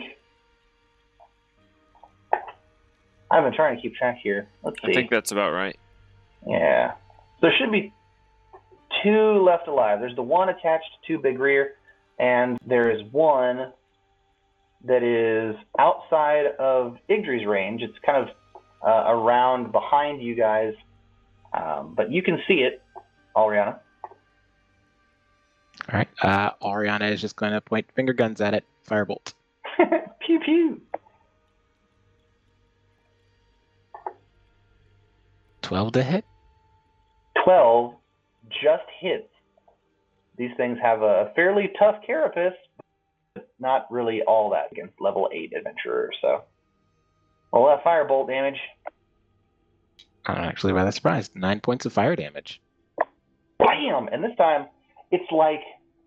I've been trying to keep track here. Let's see. I think that's about right. Yeah. There should be 2 left alive. There's the one attached to Begrier, and there is one that is outside of Igdri's range. It's kind of around behind you guys, but you can see it, Ariana. All right. Oriana is just going to point finger guns at it. Firebolt. Pew pew. 12 to hit. 12 just hits. These things have a fairly tough carapace, but not really all that against level 8 adventurers. So, roll that firebolt damage. I'm actually rather surprised. 9 points of fire damage. Bam! And this time, it's like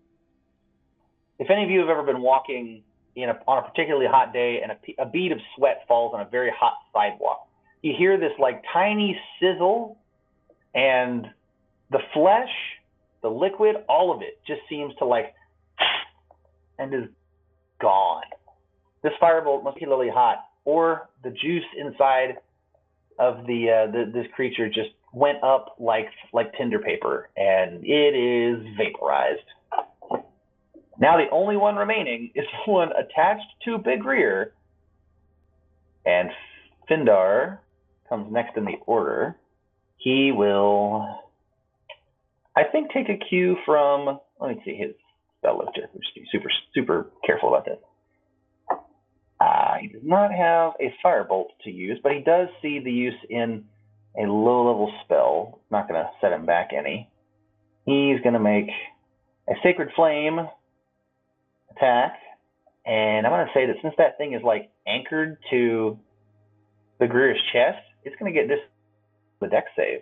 if any of you have ever been walking on a particularly hot day and a bead of sweat falls on a very hot sidewalk. You hear this like tiny sizzle, and the flesh, the liquid, all of it just seems to like and is gone. This firebolt must be really hot, or the juice inside of this creature just went up like tinder paper, and it is vaporized. Now the only one remaining is one attached to Big Rear, and Findar comes next in the order. He will, I think, take a cue from, let me see his spell lifter. Just be super careful about this. He does not have a firebolt to use, but he does see the use in a low-level spell. Not going to set him back any. He's going to make a Sacred Flame attack, and I'm going to say that since that thing is like anchored to the Greer's chest, it's going to get this the dex save.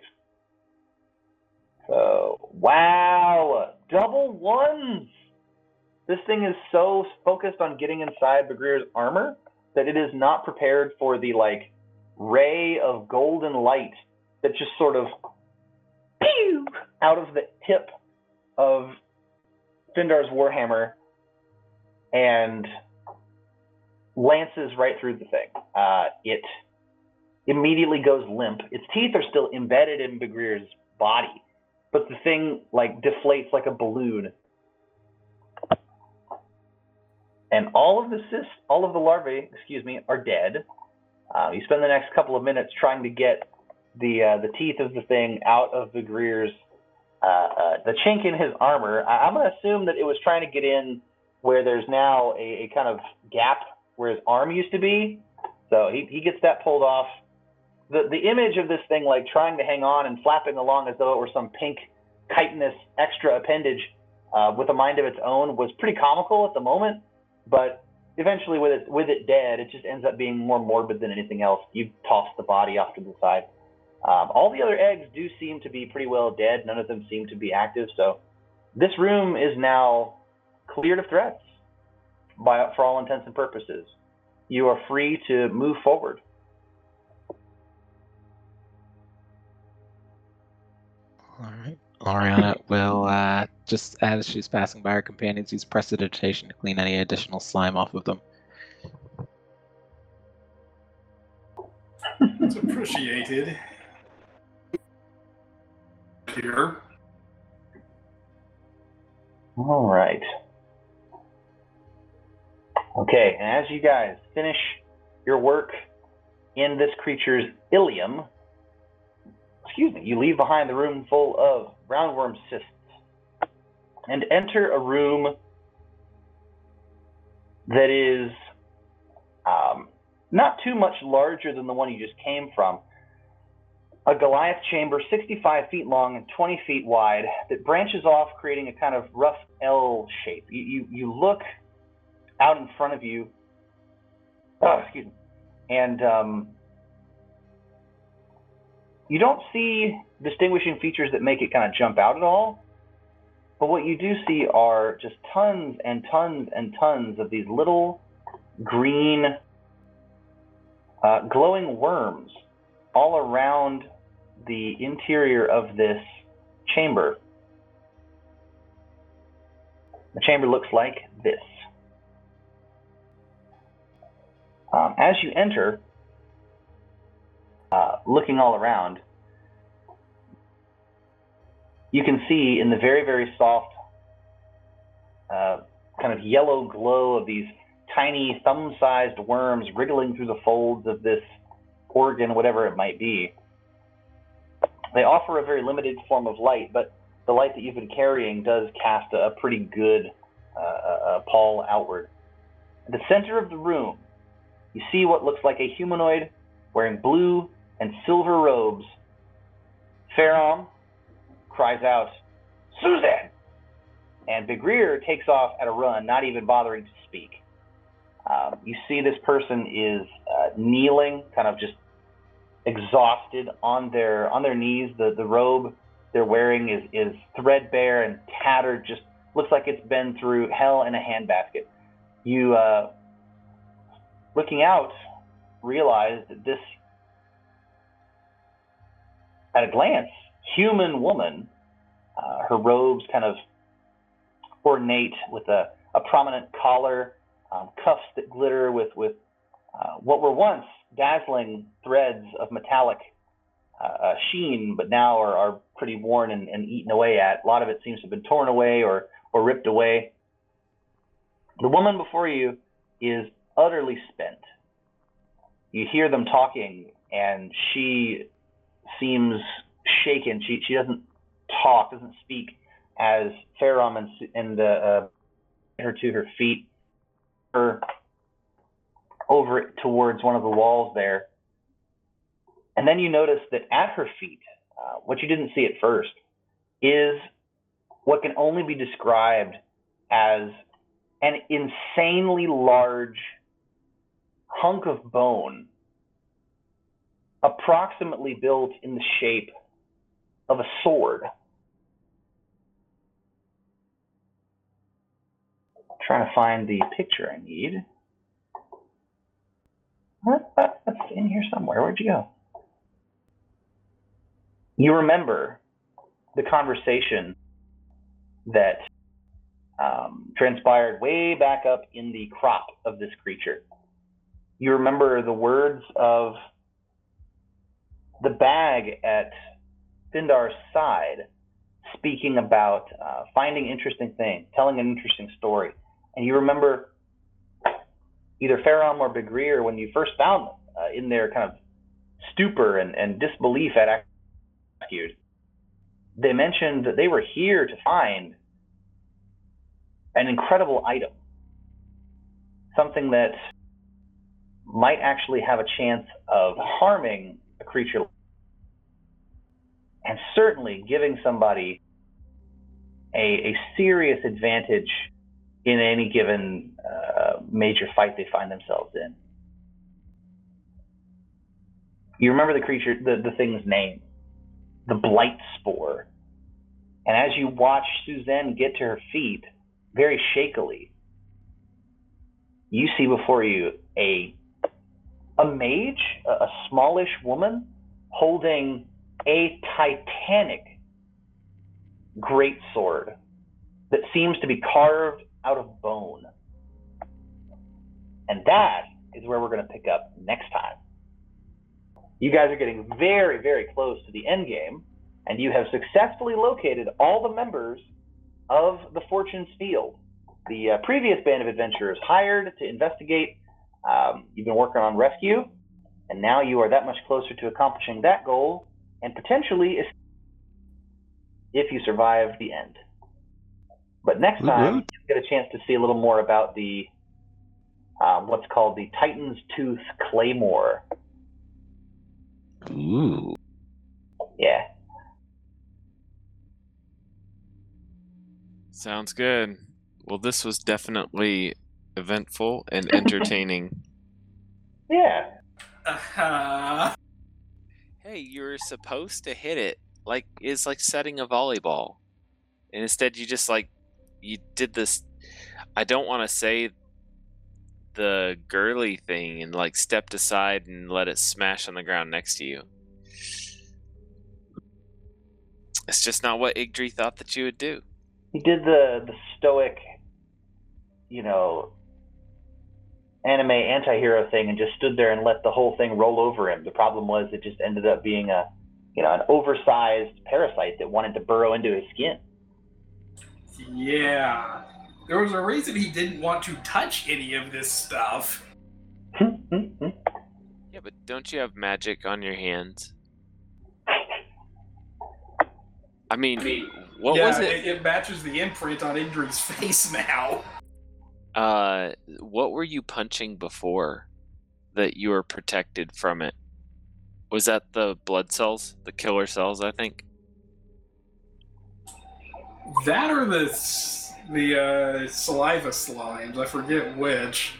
So, wow, double ones! This thing is so focused on getting inside Begrir's armor that it is not prepared for the like ray of golden light that just sort of pew out of the tip of Findar's warhammer and lances right through the thing. It immediately goes limp. Its teeth are still embedded in Begrir's body, but the thing like deflates like a balloon. And all of the larvae, are dead. You spend the next couple of minutes trying to get the teeth of the thing out of the Greer's, the chink in his armor. I'm going to assume that it was trying to get in where there's now a kind of gap where his arm used to be. So he gets that pulled off. The image of this thing like trying to hang on and flapping along as though it were some pink chitinous extra appendage with a mind of its own was pretty comical at the moment. But eventually, with it dead, it just ends up being more morbid than anything else. You toss the body off to the side. All the other eggs do seem to be pretty well dead. None of them seem to be active. So this room is now cleared of threats for all intents and purposes. You are free to move forward. All right. Oriana will, just as she's passing by her companions, use prestidigitation to clean any additional slime off of them. It's appreciated. Here. All right. Okay, and as you guys finish your work in this creature's ilium, you leave behind the room full of roundworm cysts and enter a room that is not too much larger than the one you just came from. A Goliath chamber 65 feet long and 20 feet wide that branches off, creating a kind of rough L shape. You look out in front of you, and you don't see distinguishing features that make it kind of jump out at all. But what you do see are just tons and tons and tons of these little green glowing worms all around the interior of this chamber. The chamber looks like this. As you enter, looking all around, you can see in the very, very soft kind of yellow glow of these tiny thumb-sized worms wriggling through the folds of this organ, whatever it might be. They offer a very limited form of light, but the light that you've been carrying does cast a pretty good pall outward. At the center of the room, you see what looks like a humanoid wearing blue and silver robes. Faram cries out, "Susan!" And Begrir takes off at a run, not even bothering to speak. You see this person is kneeling, kind of just exhausted on their knees. The robe they're wearing is threadbare and tattered, just looks like it's been through hell in a handbasket. You, looking out, realize that this, at a glance, human woman Her robes kind of ornate with a prominent collar, cuffs that glitter with what were once dazzling threads of metallic sheen, but now are pretty worn and eaten away at. A lot of it seems to have been torn away or ripped away. The woman before you is utterly spent. You hear them talking, and she seems shaken. She doesn't talk, doesn't speak, as Farum and her to her feet, her over towards one of the walls there. And then you notice that at her feet, what you didn't see at first, is what can only be described as an insanely large hunk of bone, approximately built in the shape of a sword. I'm trying to find the picture I need. That's in here somewhere. Where'd you go? You remember the conversation that transpired way back up in the crop of this creature. You remember the words of the bag at Findar's side, speaking about finding interesting things, telling an interesting story. And you remember either Farum or Begrier, when you first found them, in their kind of stupor and disbelief at rescued, they mentioned that they were here to find an incredible item, something that might actually have a chance of harming a creature and certainly giving somebody a serious advantage in any given major fight they find themselves in. You remember the creature, the thing's name, the Blight Spore. And as you watch Suzanne get to her feet, very shakily, you see before you a mage, a smallish woman, holding a titanic greatsword that seems to be carved out of bone. And that is where we're going to pick up next time. You guys are getting very, very close to the end game, and you have successfully located all the members of the Fortune's Field. The previous band of adventurers hired to investigate. You've been working on rescue, and now you are that much closer to accomplishing that goal, and potentially if you survive the end. But next time, you get a chance to see a little more about the what's called the Titan's Tooth Claymore. Ooh. Yeah. Sounds good. Well, this was definitely eventful and entertaining. Yeah. Hey, you're supposed to hit it like it's like setting a volleyball. And instead you just you did this, I don't want to say the girly thing, and stepped aside and let it smash on the ground next to you. It's just not what Igdri thought that you would do. He did the stoic, anime anti-hero thing and just stood there and let the whole thing roll over him. The problem was it just ended up being an oversized parasite that wanted to burrow into his skin. Yeah. There was a reason he didn't want to touch any of this stuff. Yeah, but don't you have magic on your hands? I mean, what was it? It matches the imprint on Indri's face now. What were you punching before that you were protected from it? Was that the blood cells? The killer cells, I think? That or the saliva slimes. I forget which.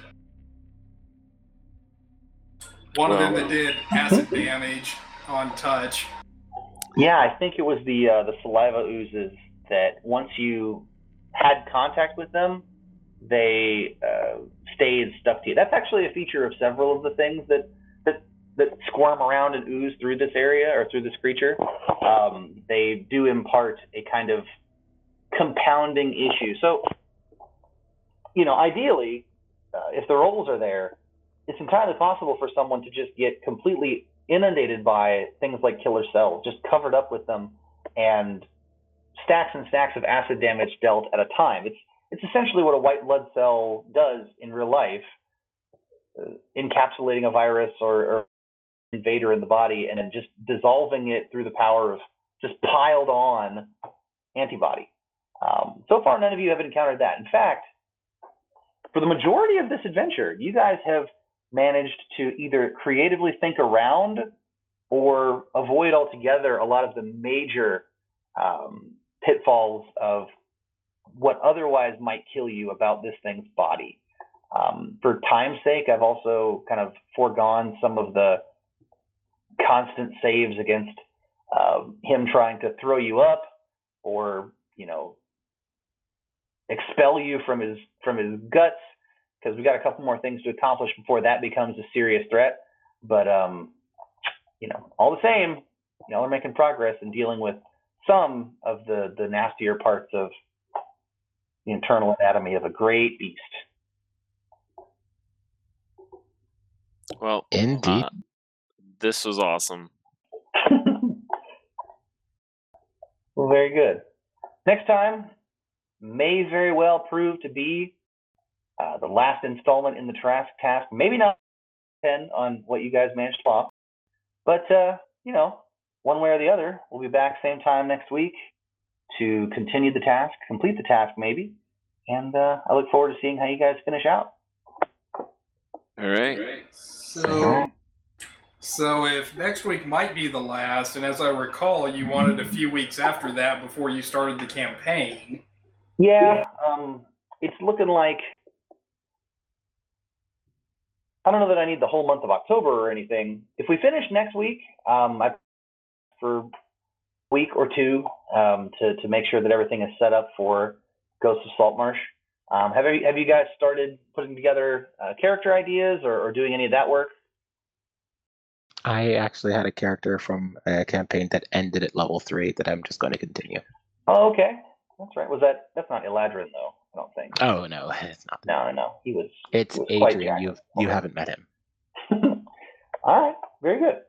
One of them that did acid damage on touch. Yeah, I think it was the saliva oozes that once you had contact with them, they stayed stuck to you. That's actually a feature of several of the things that that squirm around and ooze through this area or through this creature, they do impart a kind of compounding issue. So, ideally, if the rolls are there, it's entirely possible for someone to just get completely inundated by things like killer cells, just covered up with them, and stacks and stacks of acid damage dealt at a time. It's essentially what a white blood cell does in real life, encapsulating a virus or invader in the body and then just dissolving it through the power of just piled on antibody. So far, none of you have encountered that. In fact, for the majority of this adventure, you guys have managed to either creatively think around or avoid altogether a lot of the major pitfalls of what otherwise might kill you about this thing's body. For time's sake, I've also kind of foregone some of the constant saves against him trying to throw you up or, expel you from his guts, because we got a couple more things to accomplish before that becomes a serious threat. But all the same, y'all are making progress in dealing with some of the nastier parts of the internal anatomy of a great beast. Well, Indeed. This was awesome. Well, very good. Next time may very well prove to be the last installment in the Trask task. Maybe not, depend on what you guys manage to pull off. But, one way or the other, we'll be back same time next week to continue the task, complete the task maybe. And I look forward to seeing how you guys finish out. All right. So if next week might be the last, and as I recall, you wanted a few weeks after that before you started the campaign. Yeah, it's looking like, I don't know that I need the whole month of October or anything. If we finish next week, for a week or two to make sure that everything is set up for Ghosts of Saltmarsh. Have you guys started putting together character ideas or doing any of that work? I actually had a character from a campaign that ended at level 3 that I'm just going to continue. Oh, okay. That's right. That's not Eladrin, though, I don't think. Oh, no, it's not. No. It's Adrian. You haven't met him. All right. Very good.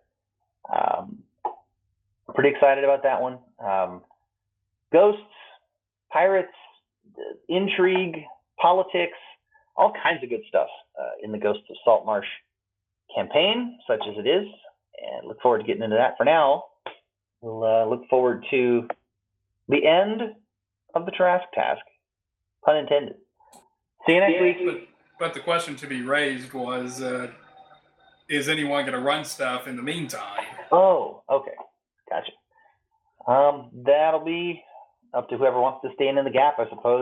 Pretty excited about that one. Ghosts, pirates, intrigue, politics, all kinds of good stuff in the Ghosts of Saltmarsh campaign, such as it is, and look forward to getting into that. For now, we'll look forward to the end of the Trask task, pun intended. See you next week. But the question to be raised was, is anyone going to run stuff in the meantime? Oh, okay. Gotcha. That'll be up to whoever wants to stand in the gap, I suppose.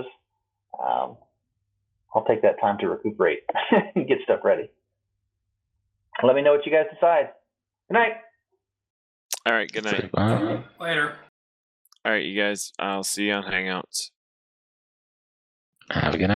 I'll take that time to recuperate and get stuff ready. Let me know what you guys decide. Good night. All right. Good night. Later. All right, you guys. I'll see you on Hangouts. Have a good night.